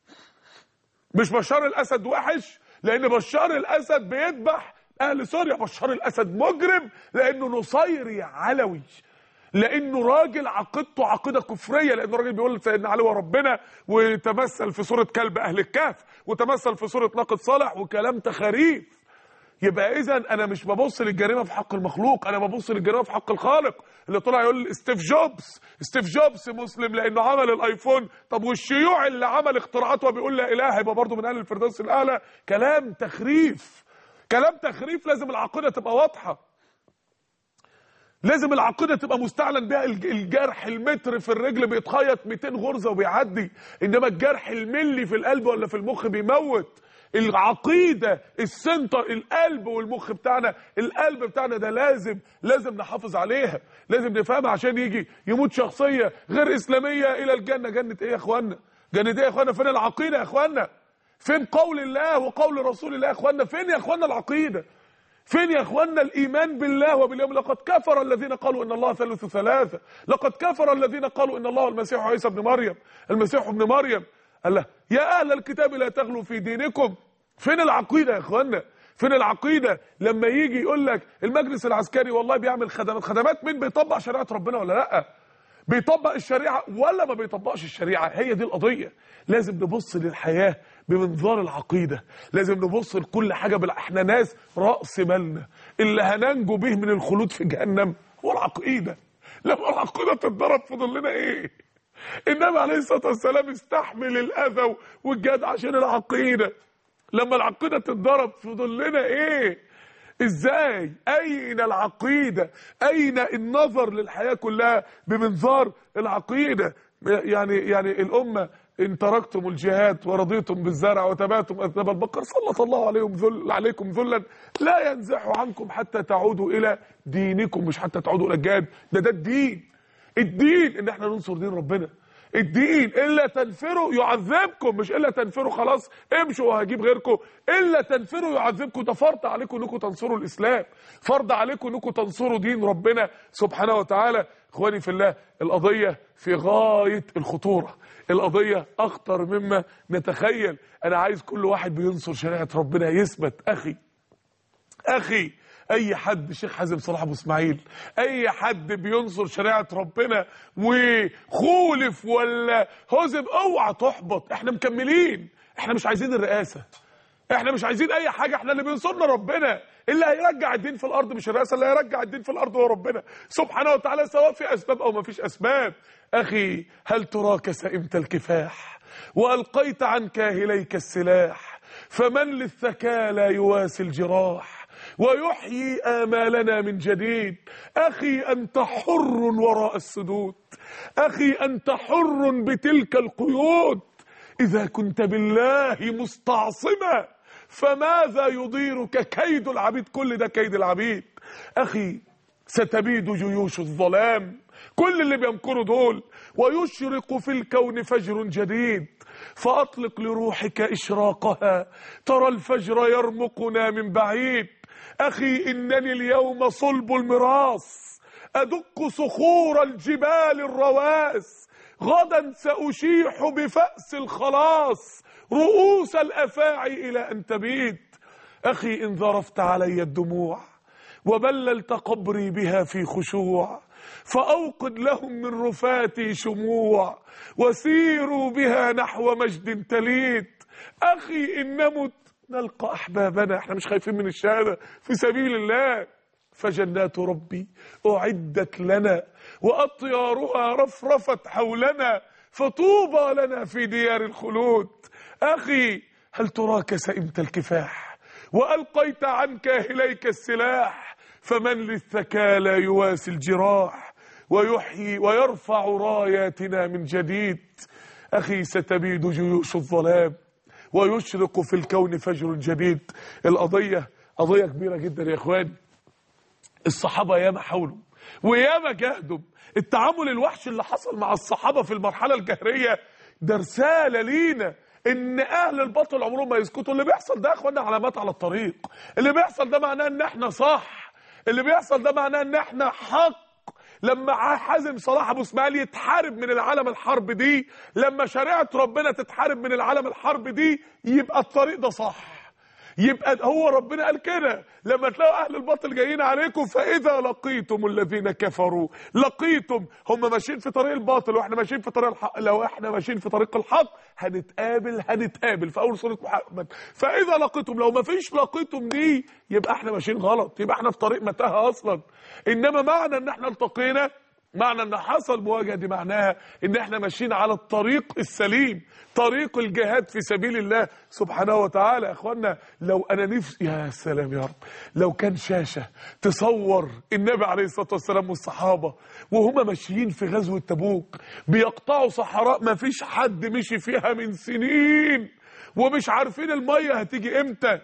S1: مش بشار الاسد وحش لان بشار الاسد بيذبح اهل سوريا، بشار الاسد مجرم لانه نصيري علوي، لانه راجل عقيدته عقيده كفريه، لانه راجل بيقول سيدنا علي وربنا، وتمثل في صوره كلب اهل الكهف، وتمثل في صوره ناقد صالح، وكلام تخاريف. يبقى اذا انا مش ببص للجريمه في حق المخلوق، انا ببص للجريمه في حق الخالق. اللي طلع يقول ستيف جوبز، ستيف جوبز مسلم لانه عمل الايفون، طب والشيوعي اللي عمل اختراعات وبيقول لا اله يبقى برضه من اهل الفردوس الاعلى؟ كلام تخريف، كلام تخريف. لازم العقيده تبقى واضحه، لازم العقيده تبقى مستعلن بها. الجرح المتر في الرجل بيتخيط مئتين غرزه وبيعدي، انما الجرح الملي في القلب ولا في المخ بيموت. العقيده السنتر، القلب والمخ بتاعنا، القلب بتاعنا ده لازم لازم نحافظ عليها، لازم نفهمها عشان يجي يموت شخصيه غير اسلاميه الى الجنه. جنه ايه يا اخوانا؟ جنه ايه يا اخوانا؟ فين العقيده يا اخوانا؟ فين قول الله وقول رسول الله يا اخوانا؟ فين يا اخوانا العقيده؟ فين يا اخوانا الايمان بالله وباليوم؟ لقد كفر الذين قالوا ان الله ثالث ثلاثه، لقد كفر الذين قالوا ان الله المسيح عيسى ابن مريم، المسيح ابن مريم. الله يا اهل الكتاب لا تغلوا في دينكم. فين العقيده يا اخوانا؟ فين العقيده؟ لما يجي يقول لك المجلس العسكري والله بيعمل خدمات، خدمات مين؟ بيطبق شريعه ربنا ولا لا؟ بيطبق الشريعه ولا ما بيطبقش الشريعه؟ هي دي القضيه. لازم نبص للحياه بمنظار العقيده، لازم نبص لكل حاجه بال... احنا ناس راس مالنا اللي هننجو به من الخلود في جهنم هو العقيده. لما العقيده تتضرب فضل لنا ايه؟ النبي عليه الصلاه والسلام استحمل الاذى والجهاد عشان العقيده. لما العقيده تتضرب فضل لنا ايه؟ ازاي؟ اين العقيده؟ اين النظر للحياه كلها بمنظار العقيده؟ يعني يعني الامه ان تركتم الجهاد ورضيتم بالزرع وتبعتم اذناب البقر سلط الله عليهم ذل عليكم ذلا لا ينزح عنكم حتى تعودوا الى دينكم. مش حتى تعودوا الى الجهاد، ده ده الدين. الدين ان احنا ننصر دين ربنا. الدين الا تنفروا يعذبكم، مش الا تنفروا خلاص امشوا وهجيب غيركم، الا تنفروا يعذبكم. ده فرض عليكم انكم تنصروا الاسلام، فرض عليكم انكم تنصروا دين ربنا سبحانه وتعالى. اخواني في الله، القضيه في غايه الخطوره، القضيه اخطر مما نتخيل. انا عايز كل واحد بينصر شريعه ربنا يثبت. اخي اخي اي حد، شيخ حازم صلاح ابو اسماعيل، اي حد بينصر شريعه ربنا وخولف ولا هزم اوعى تحبط. احنا مكملين، احنا مش عايزين الرئاسه، احنا مش عايزين اي حاجه، احنا اللي بينصرنا ربنا. اللي هيرجع الدين في الارض مش الرئاسه، اللي هيرجع الدين في الارض هو ربنا سبحانه وتعالى، سواء في اسباب او ما فيش اسباب. اخي هل تراك سئمت الكفاح والقيت عن كاهليك السلاح، فمن للثكى لا يواسي الجراح ويحيي آمالنا من جديد. أخي أنت حر وراء السدود، أخي أنت حر بتلك القيود. إذا كنت بالله مستعصما فماذا يضيرك كيد العبيد؟ كل ده كيد العبيد. أخي ستبيد جيوش الظلام، كل اللي بيمكروا دول، ويشرق في الكون فجر جديد، فأطلق لروحك إشراقها ترى الفجر يرمقنا من بعيد. أخي إنني اليوم صلب المراس أدق صخور الجبال الرواس، غدا سأشيح بفأس الخلاص رؤوس الأفاعي إلى أن تبيد. أخي إن ذرفت علي الدموع وبللت قبري بها في خشوع، فأوقد لهم من رفاتي شموع وسيروا بها نحو مجد تليد. أخي إن نمت نلقى أحبابنا، احنا مش خايفين من الشهادة في سبيل الله. فجنات ربي أعدت لنا وأطيارها رفرفت حولنا، فطوبى لنا في ديار الخلود. أخي هل تراك سئمت الكفاح وألقيت عنك إليك السلاح، فمن للثكالى يواسي الجراح ويحيي ويرفع راياتنا من جديد. أخي ستبيد جيوش الظلام ويشرق في الكون فجر جديد. القضية قضية كبيرة جدا يا إخواني. الصحابة ياما حاولوا وياما جاهدوا. التعامل الوحش اللي حصل مع الصحابة في المرحلة الجهرية ده رسالة لينا ان اهل الباطل عمرهم ما يسكتوا. اللي بيحصل ده يا اخوانا علامات على الطريق، اللي بيحصل ده معناه ان احنا صح، اللي بيحصل ده معناه ان احنا حق. لما حازم صلاح ابو اسماعيل يتحارب من العالم الحرب دي، لما شريعة ربنا تتحارب من العالم الحرب دي، يبقى الطريق ده صح. يبقى هو ربنا قال كده، لما تلاقوا اهل الباطل جايين عليكم فاذا لقيتم الذين كفروا لقيتم، هم ماشيين في طريق الباطل واحنا ماشيين في طريق الحق، لو احنا ماشيين في طريق الحق هنتقابل هنتقابل في اول سوره محمد. فاذا لقيتم، لو ما فيش لقيتم دي يبقى احنا ماشيين غلط، يبقى احنا في طريق متاهه اصلا. انما معنى ان احنا التقينا، معنى ان حصل مواجهه، دي معناها ان احنا ماشيين على الطريق السليم، طريق الجهاد في سبيل الله سبحانه وتعالى. يا اخوانا لو انا نفسي، يا سلام يا رب، لو كان شاشه تصور النبي عليه الصلاه والسلام والصحابه وهما ماشيين في غزوه تبوك بيقطعوا صحراء ما فيش حد مشي فيها من سنين، ومش عارفين الميه هتيجي امتى،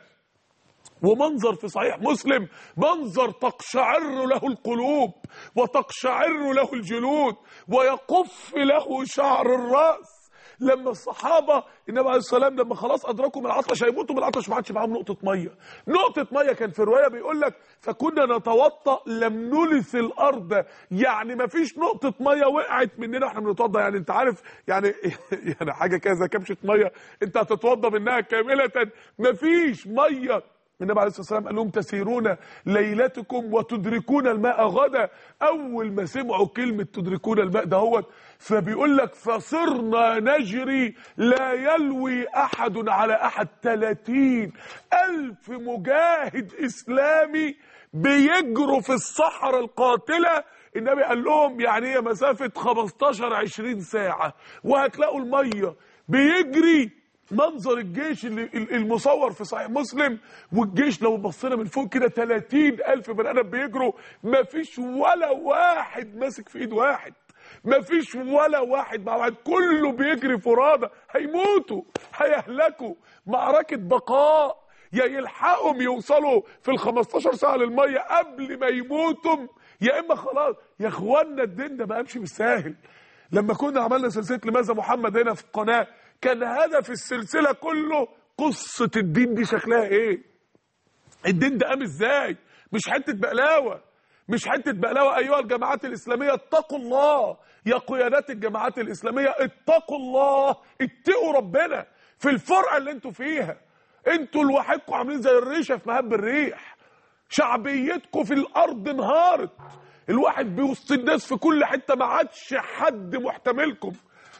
S1: ومنظر في صحيح مسلم، منظر تقشعر له القلوب وتقشعر له الجلود ويقف له شعر الرأس. لما الصحابة النبي عليه الصلاة والسلام لما خلاص أدركوا من العطش، هيموتوا من العطش، ما عادش معاهم نقطة مية، نقطة مية. كان في رواية بيقول لك فكنا نتوضأ لم نلث الأرض، يعني ما فيش نقطة مية وقعت مننا واحنا بنتوضأ. يعني أنت عارف يعني يعني حاجة كذا كبشة مية أنت هتتوضأ منها كاملة، ما فيش مية. النبي عليه الصلاة والسلام قال لهم تسيرون ليلتكم وتدركون الماء غدا. أول ما سمعوا كلمة تدركون الماء دهوت، فبيقول لك فصرنا نجري لا يلوي أحد على أحد. ثلاثين ألف مجاهد إسلامي بيجروا في الصحراء القاتلة. النبي قال لهم يعني هي مسافة خمستاشر عشرين ساعة وهتلاقوا المية بيجري. منظر الجيش اللي المصور في صحيح مسلم، والجيش لو بصينا من فوق كده ثلاثين ألف بني آدم بيجروا، ما فيش ولا واحد ماسك في ايد واحد، ما فيش ولا واحد مع واحد، كله بيجري فرادى. هيموتوا هيهلكوا، معركة بقاء، يا يلحقهم يوصلوا في ال خمستاشر ساعة للمية قبل ما يموتوا، يا اما خلاص. يا اخوانا الدين ده ما قامش بالساهل. لما كنا عملنا سلسلة لماذا محمد هنا في القناة، كان هدف السلسلة كله قصة الدين دي شكلها ايه، الدين ده قام ازاي، مش حتة بقلاوة، مش حتة بقلاوة. ايها الجماعات الاسلامية اتقوا الله، يا قيادات الجماعات الاسلامية اتقوا الله، اتقوا ربنا في الفرقة اللي انتوا فيها. انتوا لوحدكم عاملين زي الريشة في مهب الريح، شعبيتكم في الارض انهارت، الواحد بيوسط الناس في كل حتة، ما عادش حد محتملكم.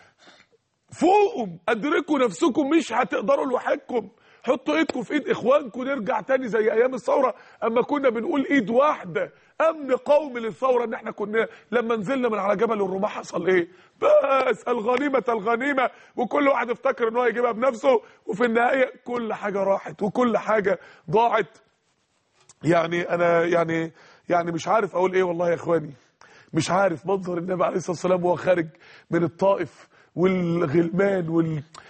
S1: فوقوا، ادركوا نفسكم، مش هتقدروا لوحدكم. حطوا ايدكم في ايد اخوانكم، نرجع تاني زي ايام الثوره اما كنا بنقول ايد واحده، امن قومي للثوره. ان احنا كنا لما نزلنا من على جبل الرماح حصل ايه؟ بس الغنيمه الغنيمه، وكل واحد افتكر ان هو يجيبها بنفسه، وفي النهايه كل حاجه راحت وكل حاجه ضاعت. يعني انا يعني يعني مش عارف اقول ايه والله يا اخواني، مش عارف. منظر النبي عليه الصلاه والسلام وهو خارج من الطائف والغلمان وال...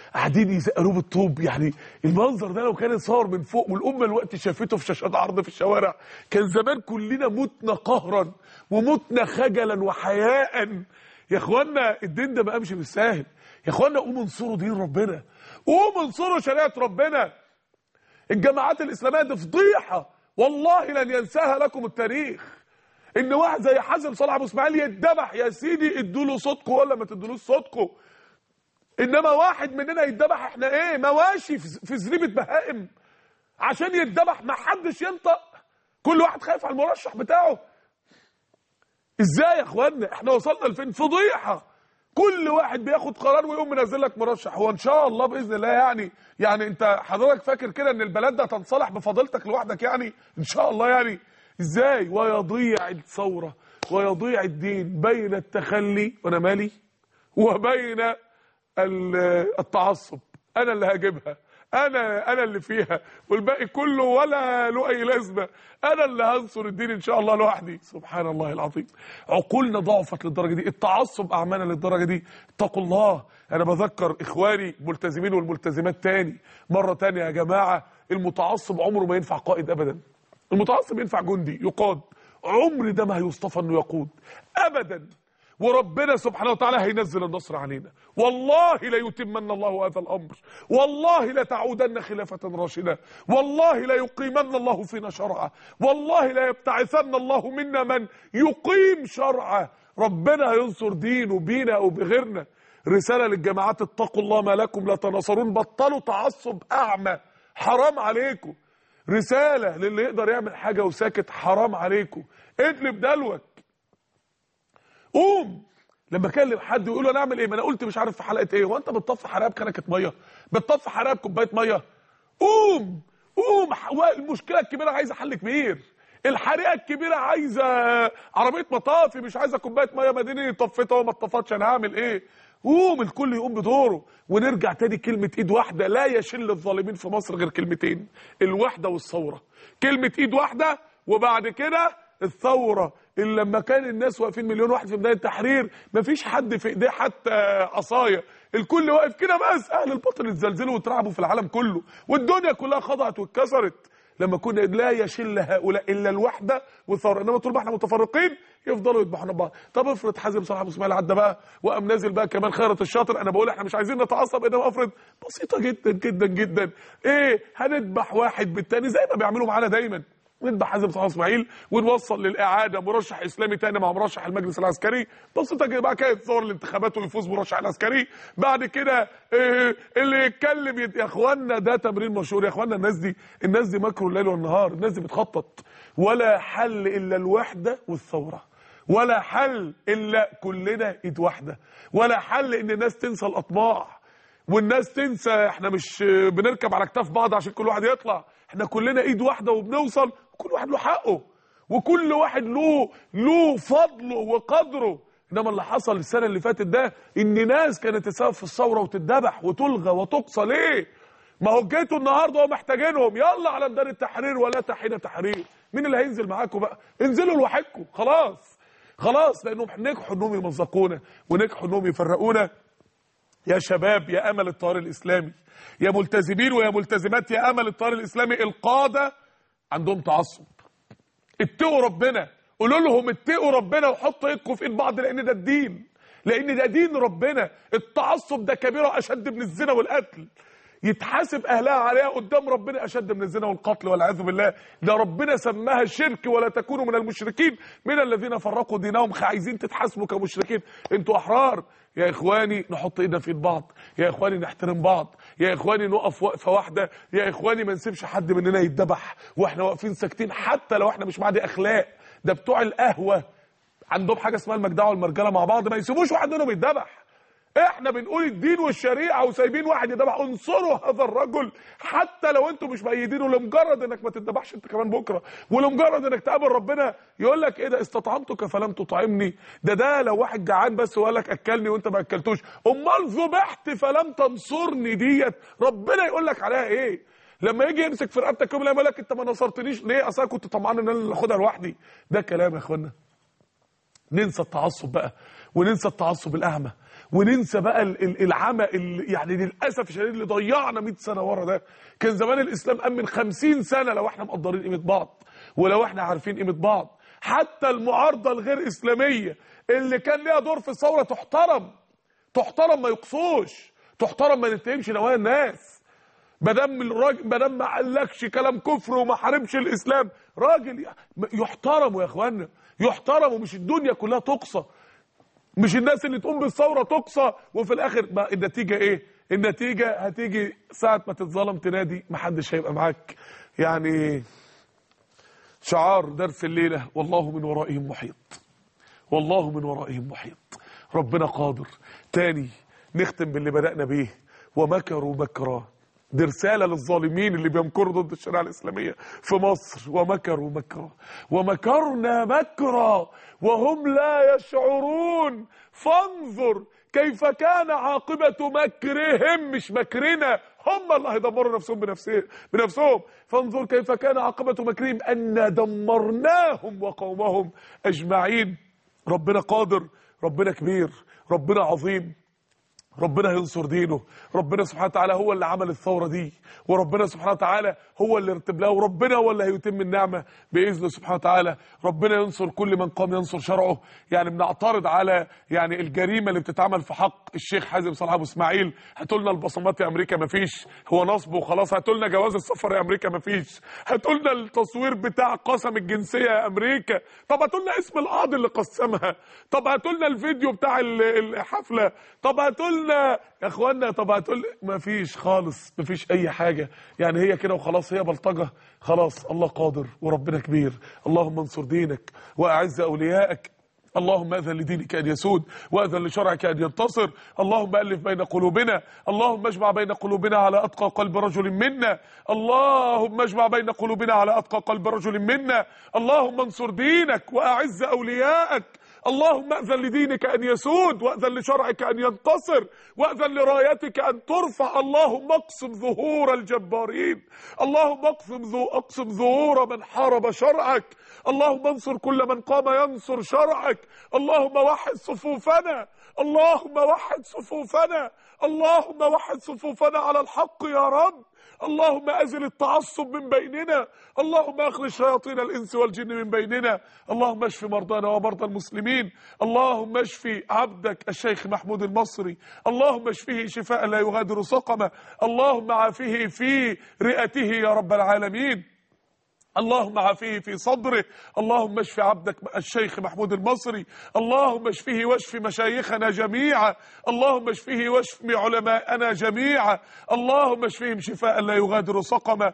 S1: قاعدين يسقلوه بالطوب. يعني المنظر ده لو كان يتصور من فوق والامه الوقت شافته في شاشات عرض في الشوارع، كان زمان كلنا متنا قهرا ومتنا خجلا وحياء. يا اخوانا الدين ده ما قامش بالساهل. يا اخوانا قوموا انصروا دين ربنا، قوموا انصروا شريعه ربنا. الجماعات الاسلاميه دي فضيحه والله لن ينساها لكم التاريخ. ان واحد زي حازم صالح ابو اسماعيل يتذبح، يا سيدي ادوا له صوتكم ولا ما تدولوش صوتكم، انما واحد مننا يتذبح احنا ايه؟ مواشي في زريبه بهائم عشان يتذبح، ما حدش ينطق، كل واحد خايف على المرشح بتاعه. ازاي يا اخوانا احنا وصلنا لفين؟ فضيحه. كل واحد بياخد قرار ويقوم منزل لك مرشح. هو ان شاء الله باذن الله يعني يعني انت حضرتك فاكر كده ان البلد ده هتنصلح بفضيلتك لوحدك؟ يعني ان شاء الله يعني ازاي؟ ويضيع الثوره ويضيع الدين بين التخلي وانا مالي وبين التعصب. انا اللي هجيبها، انا انا اللي فيها، والباقي كله ولا له اي لازمه. انا اللي هنصر الدين ان شاء الله لوحدي. سبحان الله العظيم. عقولنا ضعفت للدرجه دي، التعصب اعمانا للدرجه دي. اتقوا الله. انا بذكر اخواني الملتزمين والملتزمات تاني مره تانيه، يا جماعه المتعصب عمره ما ينفع قائد ابدا. المتعصب ينفع جندي يقاد، عمر ده ما هيصطفى انه يقود ابدا. وربنا سبحانه وتعالى هينزل النصر علينا، والله ليتمن الله هذا الامر، والله لتعودن خلافه راشده، والله ليقيمن الله فينا شرعه، والله ليبتعثن الله منا من يقيم شرعه. ربنا هينصر دينه بينا او بغيرنا. رساله للجماعات: اتقوا الله ما لكم لا تناصرون، بطلوا تعصب اعمى، حرام عليكم. رساله للي يقدر يعمل حاجه وساكت، حرام عليكم. ادلب دلوك، قوم. لما اكلم حد ويقول له انا اعمل ايه؟ ما انا قلت مش عارف في حلقه ايه. هو انت بتطفي حراره بكنكه ميه؟ بتطفي حراره بكوبايه ميه؟ قوم قوم. المشكله الكبيره عايزه حل كبير، الحريقه الكبيره عايزه عربيه مطافي، مش عايزه كوبايه ميه مديني طفيتها وما اتطفتش. انا هعمل ايه؟ قوم. الكل يقوم بدوره. ونرجع تاني كلمه ايد واحده. لا يشل الظالمين في مصر غير كلمتين: الوحده والثوره. كلمه ايد واحده، وبعد كده الثوره. اللي لما كان الناس واقفين مليون واحد في بدايه التحرير مفيش حد في ايديه حتى عصايه، الكل واقف كده بس. اهل الباطل اتزلزلوا واترعبوا في العالم كله، والدنيا كلها خضعت واتكسرت لما كنا لا يشل هؤلاء الا الوحده والثوره. انما طول ما احنا متفرقين يفضلوا يذبحونا ببعض. طب افرض حازم صالح ابو اسماعيل عدى بقى وقام نازل بقى كمان خيرت الشاطر. انا بقول احنا مش عايزين نتعصب، انما افرض بسيطه جدا جدا جدا. ايه؟ هنذبح واحد بالتاني زي ما بيعملوا معانا دايما. نذبح حازم صالح اسماعيل ونوصل للاعاده مرشح اسلامي تاني مع مرشح المجلس العسكري. بسيطه كده. بعد كده يتصور الانتخابات ويفوز مرشح العسكري. بعد كده إيه اللي يتكلم يت... يا اخوانا ده تمرين مشهور. يا اخوانا الناس دي الناس دي مكروا الليل والنهار. الناس دي بتخطط. ولا حل الا الوحده والثوره، ولا حل الا كلنا ايد واحده، ولا حل ان الناس تنسى الاطماع والناس تنسى احنا مش بنركب على اكتاف بعض عشان كل واحد يطلع. احنا كلنا ايد واحده وبنوصل، كل واحد له حقه وكل واحد له له فضله وقدره. انما اللي حصل السنه اللي فاتت ده ان ناس كانت تسبب في الثوره وتتذبح وتلغى وتقصى. ليه؟ ما هو جيتوا النهارده ومحتاجينهم، يلا على ميدان التحرير ولا تحين تحرير. مين اللي هينزل معاكم بقى؟ انزلوا لوحدكم. خلاص خلاص، لانهم نجحوا انهم يمزقونا ونجحوا انهم يفرقونا. يا شباب، يا امل التيار الاسلامي، يا ملتزمين ويا ملتزمات، يا امل التيار الاسلامي، القاده عندهم تعصب. اتقوا ربنا. قولوا لهم اتقوا ربنا وحطوا ايدكم في ايد بعض، لان ده الدين، لان ده دين ربنا. التعصب ده كبيره اشد من الزنا والقتل، يتحاسب اهلها عليها قدام ربنا اشد من الزنا والقتل والعياذ بالله. ده ربنا سماها شرك. ولا تكونوا من المشركين من الذين فرقوا دينهم. عايزين تتحاسبوا كمشركين؟ انتوا احرار. يا اخواني نحط ايدنا في ايد بعض، يا اخواني نحترم بعض، يا اخواني نقف وقفه واحده، يا اخواني ما نسيبش حد مننا يتذبح واحنا واقفين ساكتين حتى لو احنا مش مع دي اخلاق. ده بتوع القهوه عندهم حاجه اسمها المجدعه والمرجله مع بعض، ما يسيبوش واحد منهم يتذبح. احنا بنقول الدين والشريعه وسايبين واحد يذبح. انصروا هذا الرجل حتى لو انتم مش مؤيدينه، لمجرد انك ما تتذبحش انت كمان بكره، ولمجرد انك تقابل ربنا يقول لك ايه ده؟ استطعمتك فلم تطعمني. ده ده لو واحد جعان بس وقال لك اكلني وانت ما اكلتوش. امال ذبحت فلم تنصرني ديت ربنا يقول لك عليها ايه؟ لما يجي يمسك في رقبتك يوم يقول لك انت ما نصرتنيش ليه؟ اصل كنت طمعان ان انا اللي اخدها لوحدي. ده كلام يا اخوانا. ننسى التعصب بقى، وننسى التعصب الاعمى، وننسى بقى العمى اللي يعني للاسف الشديد اللي ضيعنا مئة سنه ورا ده. كان زمان الاسلام قام من خمسين سنه لو احنا مقدرين قيمه بعض ولو احنا عارفين قيمه بعض. حتى المعارضه الغير اسلاميه اللي كان ليها دور في الثوره تحترم، تحترم ما يقصوش، تحترم ما نتهمش نوايا الناس. ما دام الراجل ما دام ما قالكش كلام كفر وما حاربش الاسلام، راجل يحترم يا اخوانا، يحترم. ومش الدنيا كلها تقصى، مش الناس اللي تقوم بالثوره تقصى وفي الاخر بقى النتيجه ايه؟ النتيجه هتيجي ساعه ما تتظلم تنادي محدش هيبقى معاك. يعني شعار درس الليله: والله من ورائهم محيط، والله من ورائهم محيط. ربنا قادر. تاني نختم باللي بدأنا بيه: ومكروا مكرا. دي رسالة للظالمين اللي بيمكروا ضد الشريعة الإسلامية في مصر. ومكروا مكرا ومكرنا مكرا وهم لا يشعرون فانظر كيف كان عاقبة مكرهم. مش مكرنا، هم اللي هيدمروا نفسهم بنفسهم بنفسهم. فانظر كيف كان عاقبة مكرهم أنا دمرناهم وقومهم أجمعين. ربنا قادر، ربنا كبير، ربنا عظيم، ربنا هينصر دينه. ربنا سبحانه وتعالى هو اللي عمل الثورة دي، وربنا سبحانه وتعالى هو اللي رتب لها، وربنا هو اللي هيتم النعمة بإذنه سبحانه وتعالى. ربنا ينصر كل من قام ينصر شرعه. يعني بنعترض على يعني الجريمة اللي بتتعمل في حق الشيخ حازم صلاح أبو إسماعيل. هاتوا لنا البصمات يا أمريكا، مفيش، هو نصب وخلاص. هاتوا لنا جواز السفر يا أمريكا، مفيش. هاتوا لنا التصوير بتاع قسم الجنسية يا أمريكا. طب هاتوا لنا اسم القاضي اللي قسمها. طب هاتوا لنا الفيديو بتاع الحفلة. طب هاتوا لنا يا اخوانا. طب هتقول مفيش خالص، مفيش اي حاجه. يعني هي كده وخلاص، هي بلطجه خلاص. الله قادر وربنا كبير. اللهم انصر دينك واعز اوليائك. اللهم اذن لدينك ان يسود واذن لشرعك ان ينتصر. اللهم الف بين قلوبنا، اللهم اجمع بين قلوبنا على اتقى قلب رجل منا. اللهم اجمع بين قلوبنا على اتقى قلب رجل منا. اللهم انصر دينك واعز اوليائك. اللهم اذن لدينك ان يسود واذن لشرعك ان ينتصر واذن لرايتك ان ترفع. اللهم اقسم ظهور الجبارين، اللهم اقسم ذو اقسم ظهور من حارب شرعك. اللهم انصر كل من قام ينصر شرعك. اللهم وحد صفوفنا، اللهم وحد صفوفنا، اللهم وحد صفوفنا على الحق يا رب. اللهم أزل التعصب من بيننا، اللهم أخرج شياطين الإنس والجن من بيننا. اللهم اشف مرضانا ومرضى المسلمين. اللهم اشف عبدك الشيخ محمود المصري، اللهم اشفه شفاء لا يغادر سقما. اللهم عافه في رئته يا رب العالمين. اللهم عافيه في صدره. اللهم اشف عبدك الشيخ محمود المصري. اللهم اشفه واشف مشايخنا جميعا. اللهم اشفه واشف علماءنا جميعا. اللهم اشفهم شفاء لا يغادر سقما.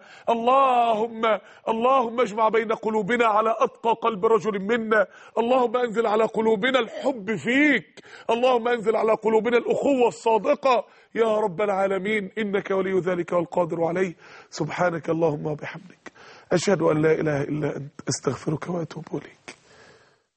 S1: اللهم اللهم اجمع بين قلوبنا على اتقى قلب رجل منا. اللهم انزل على قلوبنا الحب فيك. اللهم انزل على قلوبنا الاخوة الصادقة يا رب العالمين، انك ولي ذلك والقادر عليه. سبحانك اللهم وبحمدك، أشهد أن لا إله إلا أنت، أستغفرك وأتوب إليك.